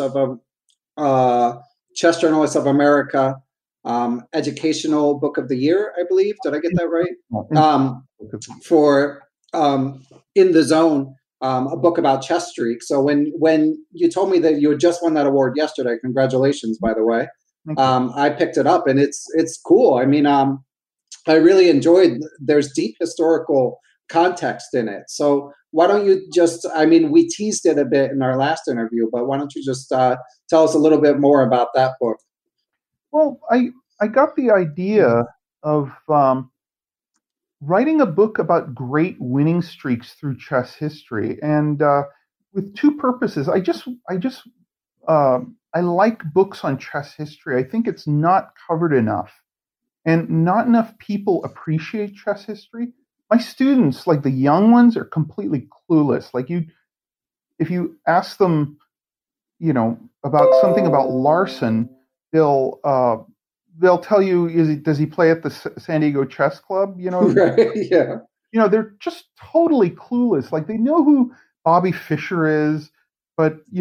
of America Educational Book of the Year, I believe. Did I get that right? For In the Zone, a book about chess streak. So when you told me that you had just won that award yesterday, congratulations, by the way. I picked it up, and it's cool. I mean, I really enjoyed. There's deep historical context in it. So why don't you just? I mean, we teased it a bit in our last interview, but why don't you just tell us a little bit more about that book? Well, I got the idea of writing a book about great winning streaks through chess history, and with 2 purposes. I like books on chess history. I think it's not covered enough, and not enough people appreciate chess history. My students, like the young ones, are completely clueless. Like if you ask them, about something about Larson, they'll tell you, does he play at the San Diego Chess Club? Right, yeah. They're just totally clueless. Like they know who Bobby Fischer is, but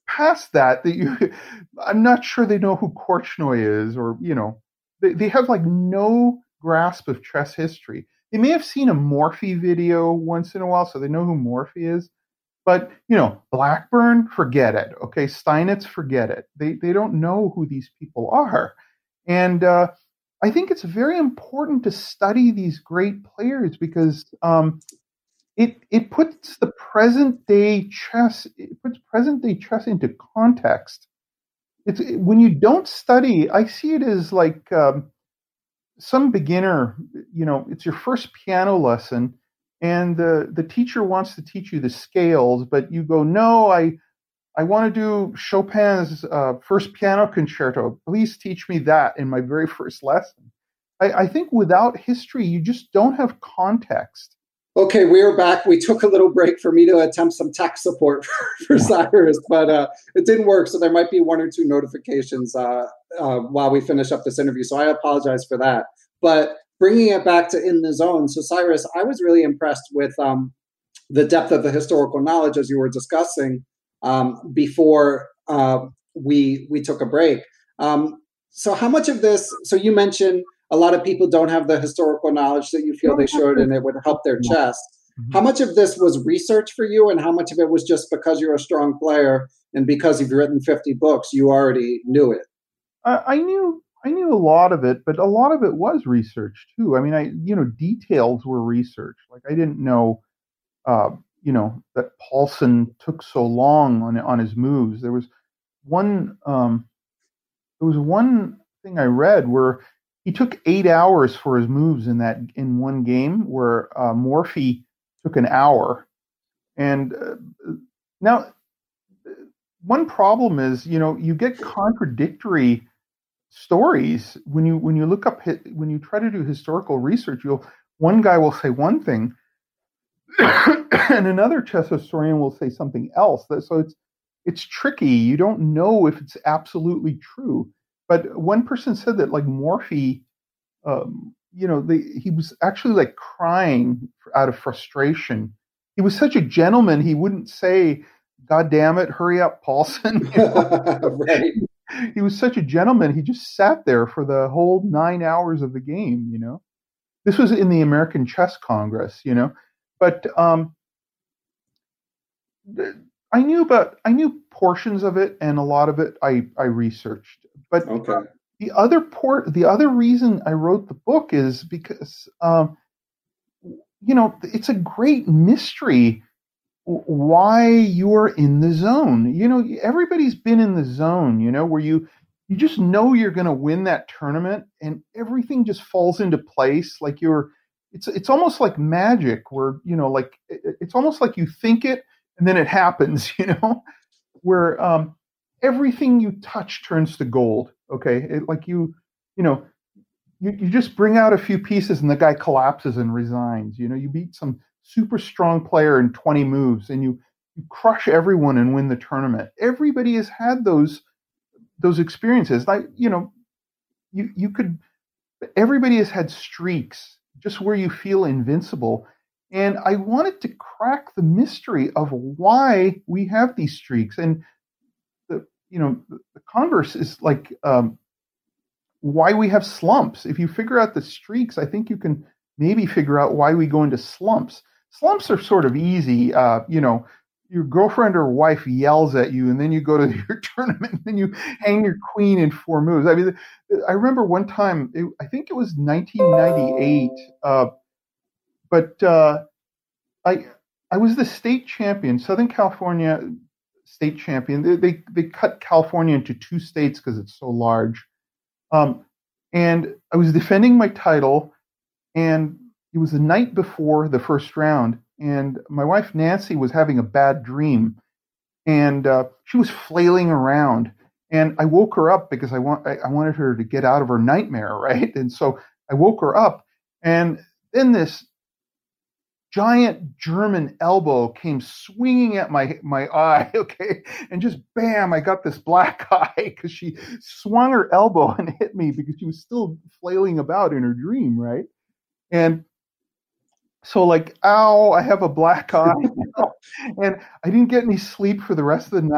past that I'm not sure they know who Korchnoi is, or, they have like no grasp of chess history. They may have seen a Morphy video once in a while, so they know who Morphy is. But, Blackburn, forget it. Okay, Steinitz, forget it. They don't know who these people are. And I think it's very important to study these great players because it puts the present day chess into context. It's when you don't study, I see it as like some beginner, it's your first piano lesson, and the teacher wants to teach you the scales, but you go, no, I want to do Chopin's first piano concerto. Please teach me that in my very first lesson. I think without history, you just don't have context. Okay, we are back. We took a little break for me to attempt some tech support for Cyrus, but it didn't work. So there might be 1 or 2 notifications while we finish up this interview. So I apologize for that. But bringing it back to In the Zone. So Cyrus, I was really impressed with the depth of the historical knowledge as you were discussing before we took a break. So how much of this, so you mentioned a lot of people don't have the historical knowledge that you feel they should, and it would help their chess. Mm-hmm. How much of this was research for you, and how much of it was just because you're a strong player and because you've written 50 books, you already knew it? I knew a lot of it, but a lot of it was research too. I mean, details were research. Like I didn't know, that Paulsen took so long on his moves. There was one thing I read where he took 8 hours for his moves in one game, where Morphy took an hour. And now, one problem is, you get contradictory stories when you look up when you try to do historical research. One guy will say one thing, and another chess historian will say something else. So it's tricky. You don't know if it's absolutely true. But one person said that like Morphy, he was actually like crying out of frustration. He was such a gentleman. He wouldn't say, "God damn it, hurry up, Paulsen." Right. He was such a gentleman. He just sat there for the whole 9 hours of the game. This was in the American Chess Congress. But I knew portions of it, and a lot of it I researched. But okay. The other reason I wrote the book is because it's a great mystery why you're in the zone. Everybody's been in the zone, where you just know you're going to win that tournament, and everything just falls into place. Like it's almost like magic, where it's almost like you think it and then it happens. Where everything you touch turns to gold. Okay, you just bring out a few pieces and the guy collapses and resigns. You beat some super strong player in 20 moves and you crush everyone and win the tournament. Everybody has had those experiences. Everybody has had streaks just where you feel invincible. And I wanted to crack the mystery of why we have these streaks. And the converse is like why we have slumps. If you figure out the streaks, I think you can maybe figure out why we go into slumps. Slumps are sort of easy. Your girlfriend or wife yells at you, and then you go to your tournament, and then you hang your queen in 4 moves. I mean, I remember one time, I think it was 1998, but I was the state champion, Southern California state champion. They cut California into 2 states because it's so large. And I was defending my title, and it was the night before the first round, and my wife Nancy was having a bad dream, and she was flailing around, and I woke her up because I wanted her to get out of her nightmare, right? And so I woke her up, and then this giant German elbow came swinging at my eye, okay? And just bam, I got this black eye because she swung her elbow and hit me because she was still flailing about in her dream, right? And so like, ow, I have a black eye. And I didn't get any sleep for the rest of the night.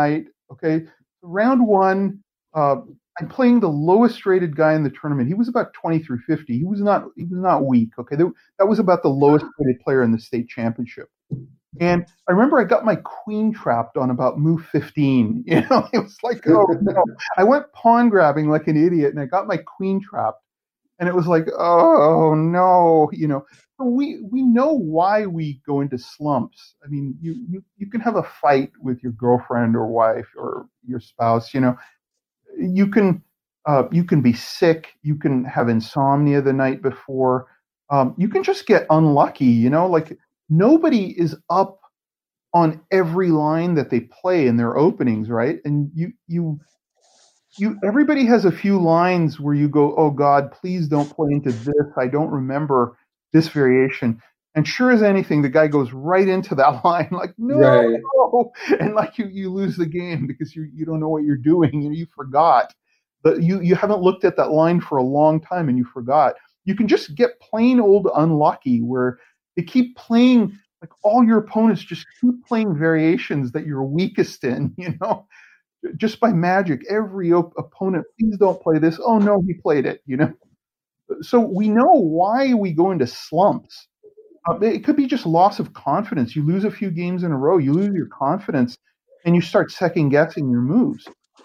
Okay, round one, I'm playing the lowest rated guy in the tournament. He was about 2350. He was not weak. Okay, that was about the lowest rated player in the state championship. And I remember I got my queen trapped on about move 15. You know, it was like, oh no. I went pawn grabbing like an idiot, and I got my queen trapped. And it was like, oh no, you know. We know why we go into slumps. I mean, you can have a fight with your girlfriend or wife or your spouse. You know, you can be sick. You can have insomnia the night before. You can just get unlucky. You know, like nobody is up on every line that they play in their openings, right? And everybody has a few lines where you go, oh God, please don't play into this. I don't remember this variation. And sure as anything, the guy goes right into that line, like, no, right. And like you lose the game because you don't know what you're doing. You forgot. But you haven't looked at that line for a long time and you forgot. You can just get plain old unlucky where they keep playing, like all your opponents just keep playing variations that you're weakest in, you know, just by magic. Every opponent, please don't play this. Oh no, he played it, you know. So we know why we go into slumps. It could be just loss of confidence. You lose a few games in a row, you lose your confidence, and you start second guessing your moves.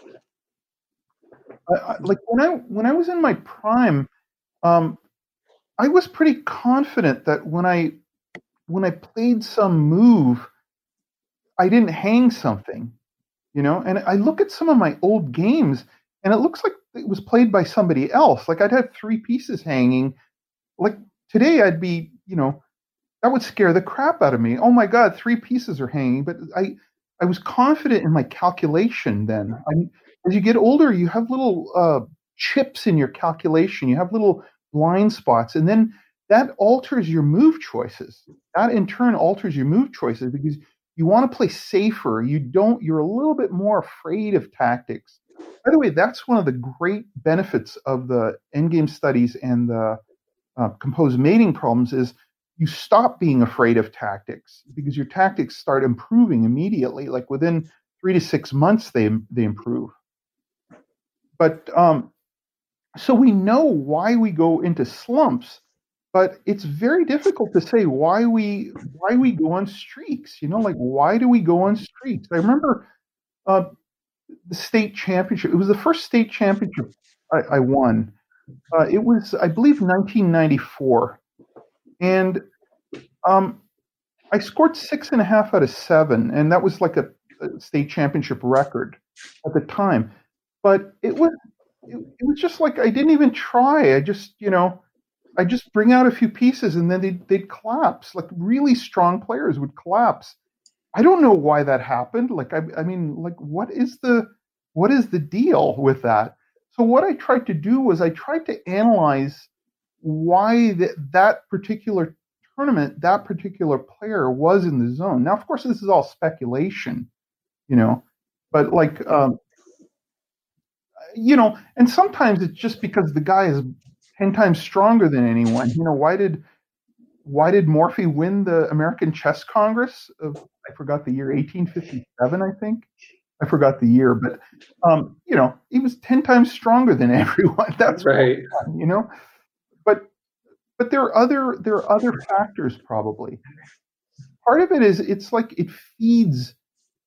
Like when I was in my prime, I was pretty confident that when I played some move, I didn't hang something, you know. And I look at some of my old games, and it looks like it was played by somebody else. Like I'd have 3 pieces hanging. Like today, I'd be, you know, that would scare the crap out of me. Oh my God, 3 pieces are hanging. But I was confident in my calculation then. As you get older, you have little chips in your calculation. You have little blind spots, and then that alters your move choices. That in turn alters your move choices because you want to play safer. You're a little bit more afraid of tactics. By the way, that's one of the great benefits of the endgame studies and the composed mating problems is you stop being afraid of tactics because your tactics start improving immediately. Like within 3 to 6 months, they improve. But so we know why we go into slumps, but it's very difficult to say why we go on streaks. You know, like why do we go on streaks? I remember the state championship. It was the first state championship I won. It was, I believe, 1994, and I scored 6.5 out of 7, and that was like a state championship record at the time. But it was just like I didn't even try. I just bring out a few pieces and then they'd collapse. Like really strong players would collapse. I don't know why that happened. Like I mean, like what is the deal with that? So what I tried to do was I tried to analyze why that particular tournament, that particular player was in the zone. Now, of course, this is all speculation, you know, but like. You know, and sometimes it's just because the guy is 10 times stronger than anyone. You know, why did Morphy win the American Chess Congress of, I forgot the year, 1857, I think. I forgot the year, but you know, he was 10 times stronger than everyone. That's right. You know, but there are other factors probably. Part of it is it's like it feeds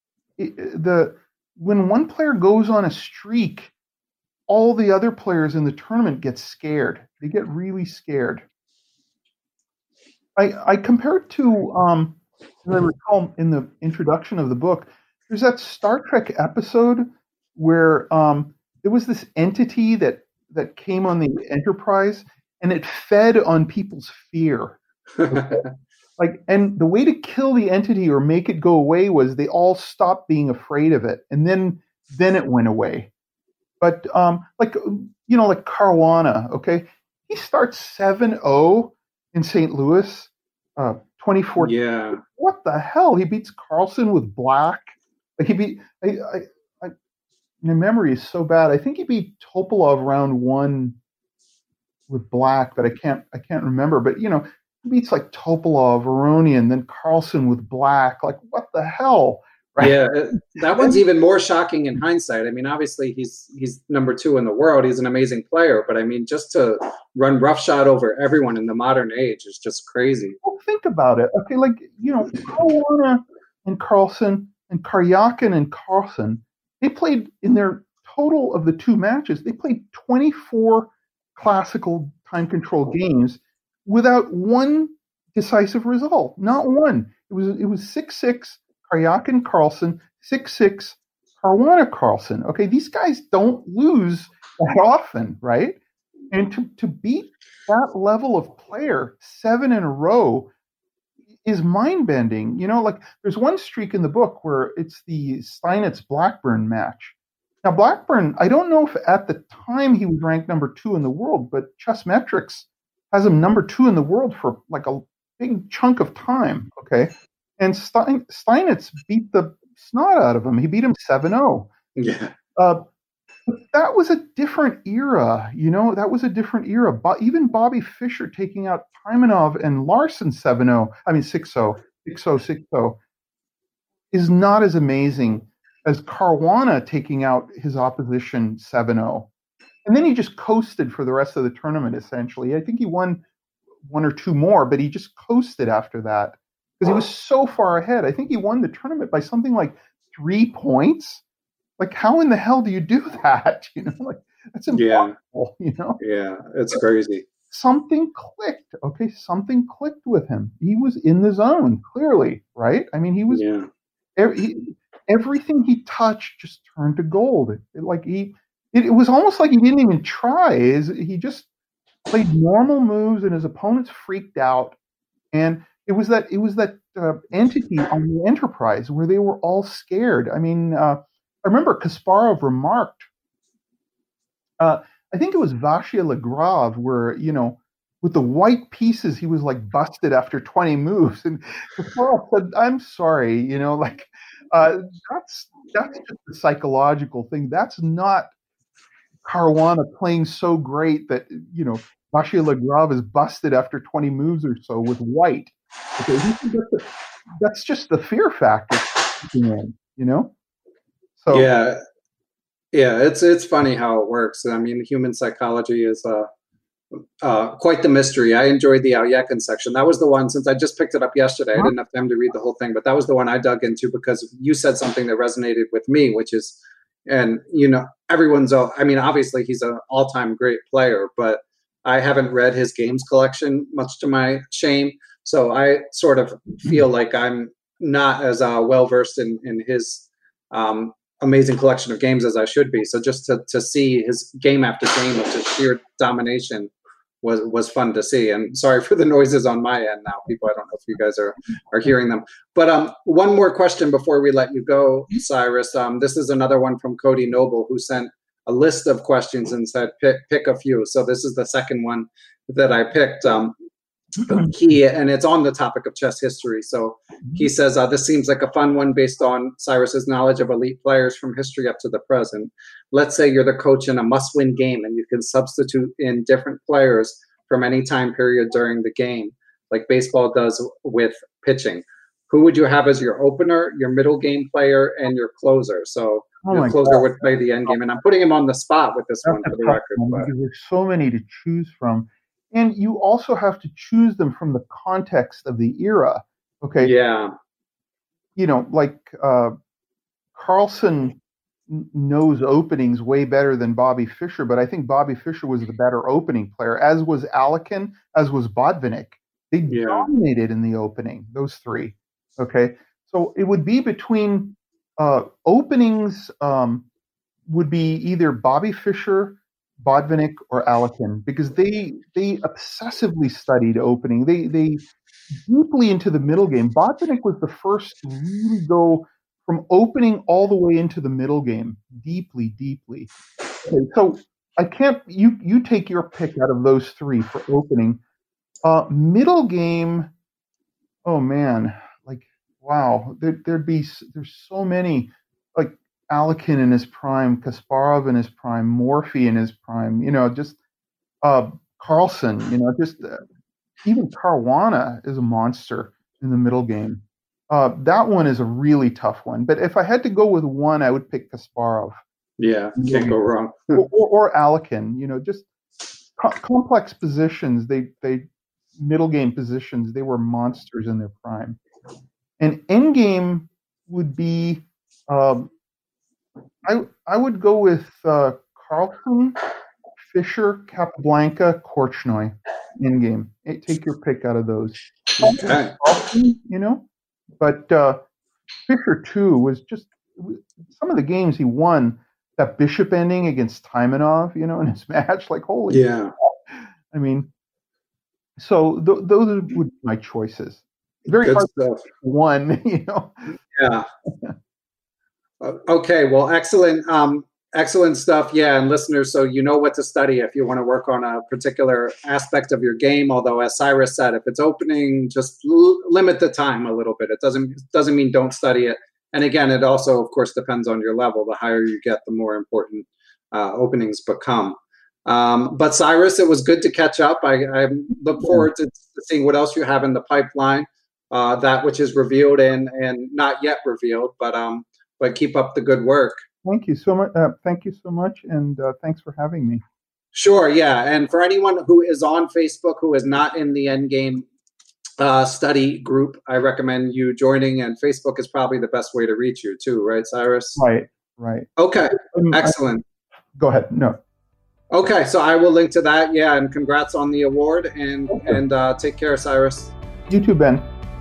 when one player goes on a streak, all the other players in the tournament get scared. They get really scared. I compare it to, as I recall in the introduction of the book, there's that Star Trek episode where there was this entity that came on the Enterprise, and it fed on people's fear. Like, and the way to kill the entity or make it go away was they all stopped being afraid of it, and then it went away. But like, you know, like Caruana, okay, he starts 7-0 in St. Louis, 2014. Yeah. What the hell? He beats Carlsen with black. Like he beat. My memory is so bad. I think he beat Topalov round 1 with black, but I can't remember. But you know, he beats like Topalov, Aronian, then Carlsen with black. Like what the hell, right? Yeah, that one's even more shocking in hindsight. I mean, obviously he's number 2 in the world. He's an amazing player, but I mean, just to run roughshod over everyone in the modern age is just crazy. Well, think about it. Okay, like, Caruana and Carlsen and Karyakin and Carlsen, they played in their total of the 2 matches, they played 24 classical time control games without one decisive result. Not one. It was 6-6 Karyakin Carlsen, 6-6 Caruana Carlsen. Okay, these guys don't lose that often, right? And to beat that level of player 7 in a row is mind-bending. Like, there's one streak in the book where it's the Steinitz-Blackburn match. Now, Blackburn, I don't know if at the time he was ranked number 2 in the world, but Chessmetrics has him number 2 in the world for like a big chunk of time, okay? And Steinitz beat the snot out of him. He beat him 7-0. Yeah. That was a different era, That was a different era. Even Bobby Fischer taking out Taimanov and Larson 7-0, 6-0, 6-0, 6-0, is not as amazing as Caruana taking out his opposition 7-0. And then he just coasted for the rest of the tournament, essentially. I think he won 1 or 2 more, but he just coasted after that because he was so far ahead. I think he won the tournament by something like 3 points. Like, how in the hell do you do that? Like, that's impossible, Yeah, it's crazy. Something clicked, okay? Something clicked with him. He was in the zone, clearly, right? I mean, he was... Yeah. Everything he touched just turned to gold. It was almost like he didn't even try. He just played normal moves, and his opponents freaked out. And it was that entity on the Enterprise where they were all scared. I mean, I remember Kasparov remarked. I think it was Vachia Lagrave where with the white pieces he was like busted after 20 moves, and Kasparov said, "I'm sorry, that's just a psychological thing. That's not Caruana playing so great that Vachia Lagrave is busted after 20 moves or so with white. Okay, that's just the fear factor, So yeah, it's funny how it works. I mean, human psychology is quite the mystery. I enjoyed the Alyekin section. That was the one, since I just picked it up yesterday, I didn't have time to read the whole thing, but that was the one I dug into because you said something that resonated with me, which is, and everyone's, obviously he's an all-time great player, but I haven't read his games collection, much to my shame. So I sort of feel like I'm not as well-versed in his amazing collection of games as I should be. So just to see his game after game of just sheer domination was fun to see. And sorry for the noises on my end now, people. I don't know if you guys are hearing them. But one more question before we let you go, Cyrus. This is another one from Cody Noble, who sent a list of questions and said pick a few. So this is the second one that I picked. And it's on the topic of chess history. So he says, this seems like a fun one based on Cyrus's knowledge of elite players from history up to the present. Let's say you're the coach in a must-win game and you can substitute in different players from any time period during the game, like baseball does with pitching. Who would you have as your opener, your middle game player, and your closer? So your closer would play the end game. And I'm putting him on the spot with this one for the record. But there's so many to choose from. And you also have to choose them from the context of the era. Okay. Yeah. Carlsen knows openings way better than Bobby Fischer, but I think Bobby Fischer was the better opening player, as was Alekin, as was Botvinnik. They dominated in the opening, those three. Okay. So it would be between openings would be either Bobby Fischer, Botvinnik, or Alekin, because they obsessively studied opening. They deeply into the middle game. Botvinnik was the first to really go from opening all the way into the middle game, deeply. Okay, so I can't. You take your pick out of those three for opening. Middle game. Oh man, wow. There's so many, like Alekin in his prime, Kasparov in his prime, Morphy in his prime, just Carlsen, even Caruana is a monster in the middle game. That one is a really tough one. But if I had to go with one, I would pick Kasparov. Yeah, can't go wrong. or Alekhine. Just complex positions. They middle game positions. They were monsters in their prime. And end game would be. I would go with Carlsen, Fischer, Capablanca, Korchnoi in game. Take your pick out of those. Okay. But Fischer too was just some of the games he won. That Bishop ending against Taimanov, in his match, like holy. Yeah. I mean, so those would be my choices. Very Good hard stuff. One, Yeah. Okay. Well, excellent stuff. Yeah. And listeners, so you know what to study if you want to work on a particular aspect of your game. Although, as Cyrus said, if it's opening, just limit the time a little bit. It doesn't mean don't study it. And again, it also, of course, depends on your level. The higher you get, the more important openings become. But Cyrus, it was good to catch up. I look forward to seeing what else you have in the pipeline, that which is revealed and not yet revealed. But keep up the good work. Thank you so much. And thanks for having me. Sure, yeah. And for anyone who is on Facebook who is not in the Endgame study group, I recommend you joining. And Facebook is probably the best way to reach you too, right, Cyrus? Right. Okay, excellent. Go ahead. No. Okay, so I will link to that. Yeah, and congrats on the award. And take care, Cyrus. You too, Ben.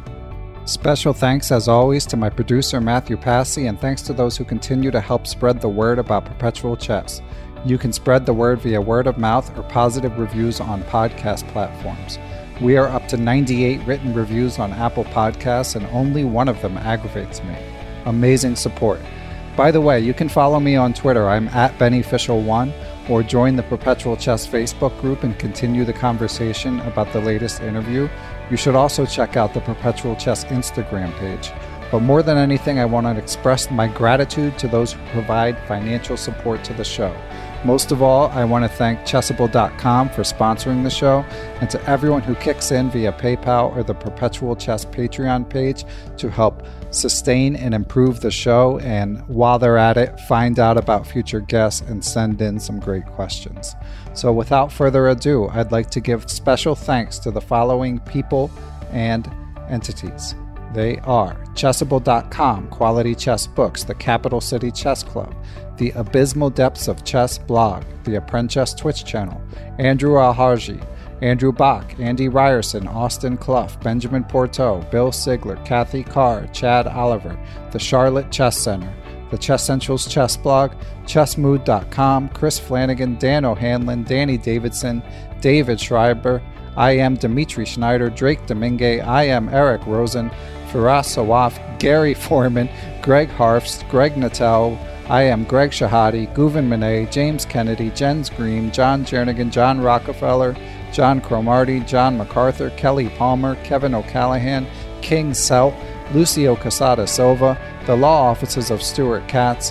Special thanks, as always, to my producer, Matthew Passy, and thanks to those who continue to help spread the word about Perpetual Chess. You can spread the word via word of mouth or positive reviews on podcast platforms. We are up to 98 written reviews on Apple Podcasts, and only one of them aggravates me. Amazing support. By the way, you can follow me on Twitter. I'm at BennyFischel1, or join the Perpetual Chess Facebook group and continue the conversation about the latest interview. You should also check out the Perpetual Chess Instagram page. But more than anything, I want to express my gratitude to those who provide financial support to the show. Most of all, I want to thank Chessable.com for sponsoring the show, and to everyone who kicks in via PayPal or the Perpetual Chess Patreon page to help sustain and improve the show, and while they're at it, find out about future guests and send in some great questions. So without further ado, I'd like to give special thanks to the following people and entities. They are Chessable.com, Quality Chess Books, the Capital City Chess Club, the Abysmal Depths of Chess blog, the Apprentice Twitch channel, Andrew Alharji, Andrew Bach, Andy Ryerson, Austin Clough, Benjamin Porteau, Bill Sigler, Kathy Carr, Chad Oliver, the Charlotte Chess Center, the Chess Central's Chess blog, Chessmood.com, Chris Flanagan, Dan O'Hanlon, Danny Davidson, David Schreiber, I am Dimitri Schneider, Drake Domingue, I am Eric Rosen, Firas Sawaf, Gary Foreman, Greg Harfst, Greg Natel, I am Greg Shahadi, Guven Monet, James Kennedy, Jens Green, John Jernigan, John Rockefeller, John Cromarty, John MacArthur, Kelly Palmer, Kevin O'Callahan, King Selt, Lucio Casada Silva, the law offices of Stuart Katz,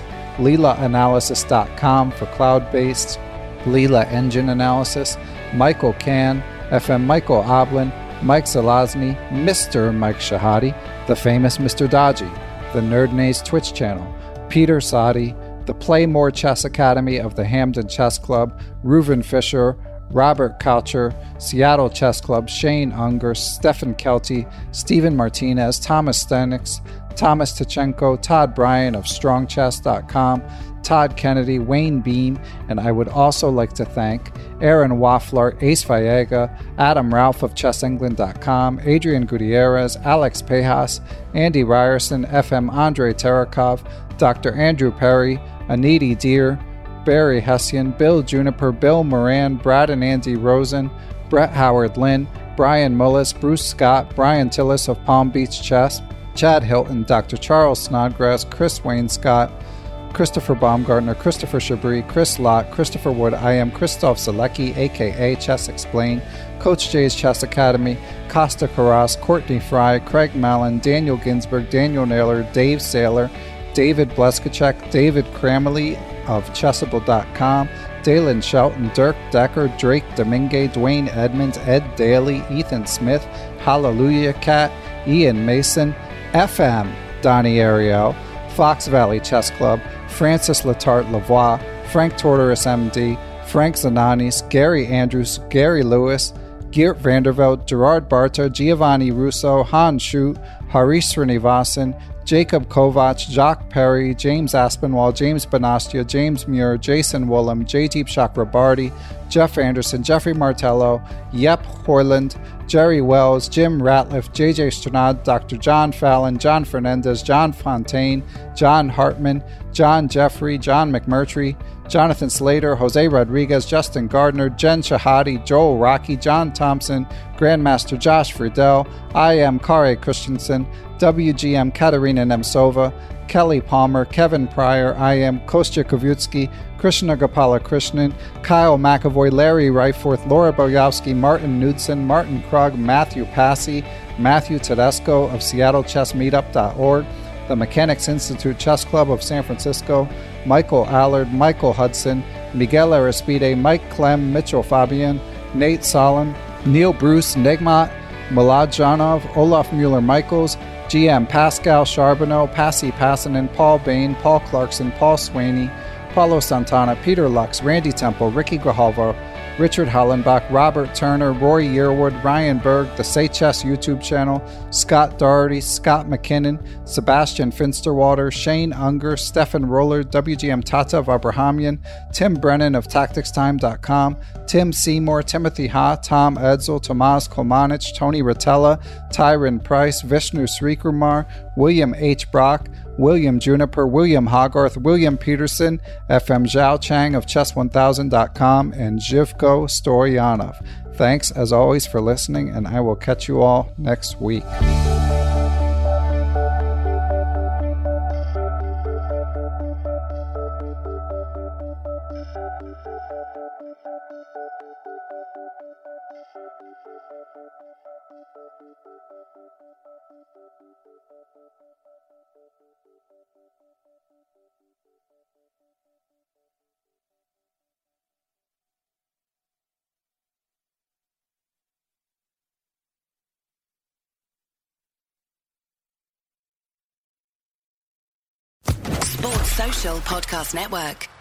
LeelaAnalysis.com for cloud-based Leela engine analysis, Michael Can, FM Michael Oblin, Mike Zelazny, Mr. Mike Shahadi, the famous Mr. Dodgy, the Nerdnaze Twitch channel, Peter Sadi, the Play More Chess Academy of the Hamden Chess Club, Reuven Fisher, Robert Coucher, Seattle Chess Club, Shane Unger, Stefan Kelty, Stephen Martinez, Thomas Stenix, Thomas Tachenko, Todd Bryan of StrongChess.com, Todd Kennedy, Wayne Beam, and I would also like to thank Aaron Waffler, Ace Vallega, Adam Ralph of ChessEngland.com, Adrian Gutierrez, Alex Pejas, Andy Ryerson, FM Andrei Terakov, Dr. Andrew Perry, Aniti Deer, Barry Hessian, Bill Juniper, Bill Moran, Brad and Andy Rosen, Brett Howard Lynn, Brian Mullis, Bruce Scott, Brian Tillis of Palm Beach Chess, Chad Hilton, Dr. Charles Snodgrass, Chris Wayne Scott, Christopher Baumgartner, Christopher Chabris, Chris Lott, Christopher Wood, I am Christoph Zalecki, a.k.a. Chess Explained, Coach J's Chess Academy, Costa Carras, Courtney Fry, Craig Mallon, Daniel Ginsberg, Daniel Naylor, Dave Saylor, David Bleskacek, David Cramley of Chessable.com, Dalen Shelton, Dirk Decker, Drake Domingue, Dwayne Edmonds, Ed Daly, Ethan Smith, Hallelujah Cat, Ian Mason, FM, Donnie Ariel, Fox Valley Chess Club, Francis Letarte Lavoie, Frank Tortoris MD, Frank Zananis, Gary Andrews, Gary Lewis, Geert Vanderveld, Gerard Barta, Giovanni Russo, Han Schut, Harish Srinivasan, Jacob Kovac, Jacques Perry, James Aspinwall, James Benastia, James Muir, Jason Woolham, Jaydeep Chakrabarty, Jeff Anderson, Jeffrey Martello, Yep Horland, Jerry Wells, Jim Ratliff, JJ Stranad, Dr. John Fallon, John Fernandez, John Fontaine, John Hartman, John Jeffrey, John McMurtry, Jonathan Slater, Jose Rodriguez, Justin Gardner, Jen Shahadi, Joel Rocky, John Thompson, Grandmaster Josh Friedel, I am Kare Christensen, WGM Katerina Nemtsova, Kelly Palmer, Kevin Pryor, I am Kostya Kovutsky, Krishna Gopala Krishnan, Kyle McAvoy, Larry Ryforth, Laura Boyowski, Martin Knudsen, Martin Krug, Matthew Passy, Matthew Tedesco of SeattleChessMeetup.org, the Mechanics Institute Chess Club of San Francisco, Michael Allard, Michael Hudson, Miguel Arispide, Mike Clem, Mitchell Fabian, Nate Solon, Neil Bruce, Negmat, Milad Janov, Olaf Mueller-Michaels, GM Pascal Charbonneau, Passy Passanen, Paul Bain, Paul Clarkson, Paul Swaney, Paulo Santana, Peter Lux, Randy Temple, Ricky Grijalvo, Richard Hollenbach, Robert Turner, Roy Yearwood, Ryan Berg, the Say Chess YouTube channel, Scott Doherty, Scott McKinnon, Sebastian Finsterwater, Shane Unger, Stefan Roller, WGM Tata of Abrahamian, Tim Brennan of TacticsTime.com, Tim Seymour, Timothy Ha, Tom Edsel, Tomas Kolmanich, Tony Rotella, Tyron Price, Vishnu Srikumar, William H. Brock, William Juniper, William Hogarth, William Peterson, FM Zhao Chang of Chess1000.com, and Zhivko Stoyanov. Thanks, as always, for listening, and I will catch you all next week. Sports Social Podcast Network.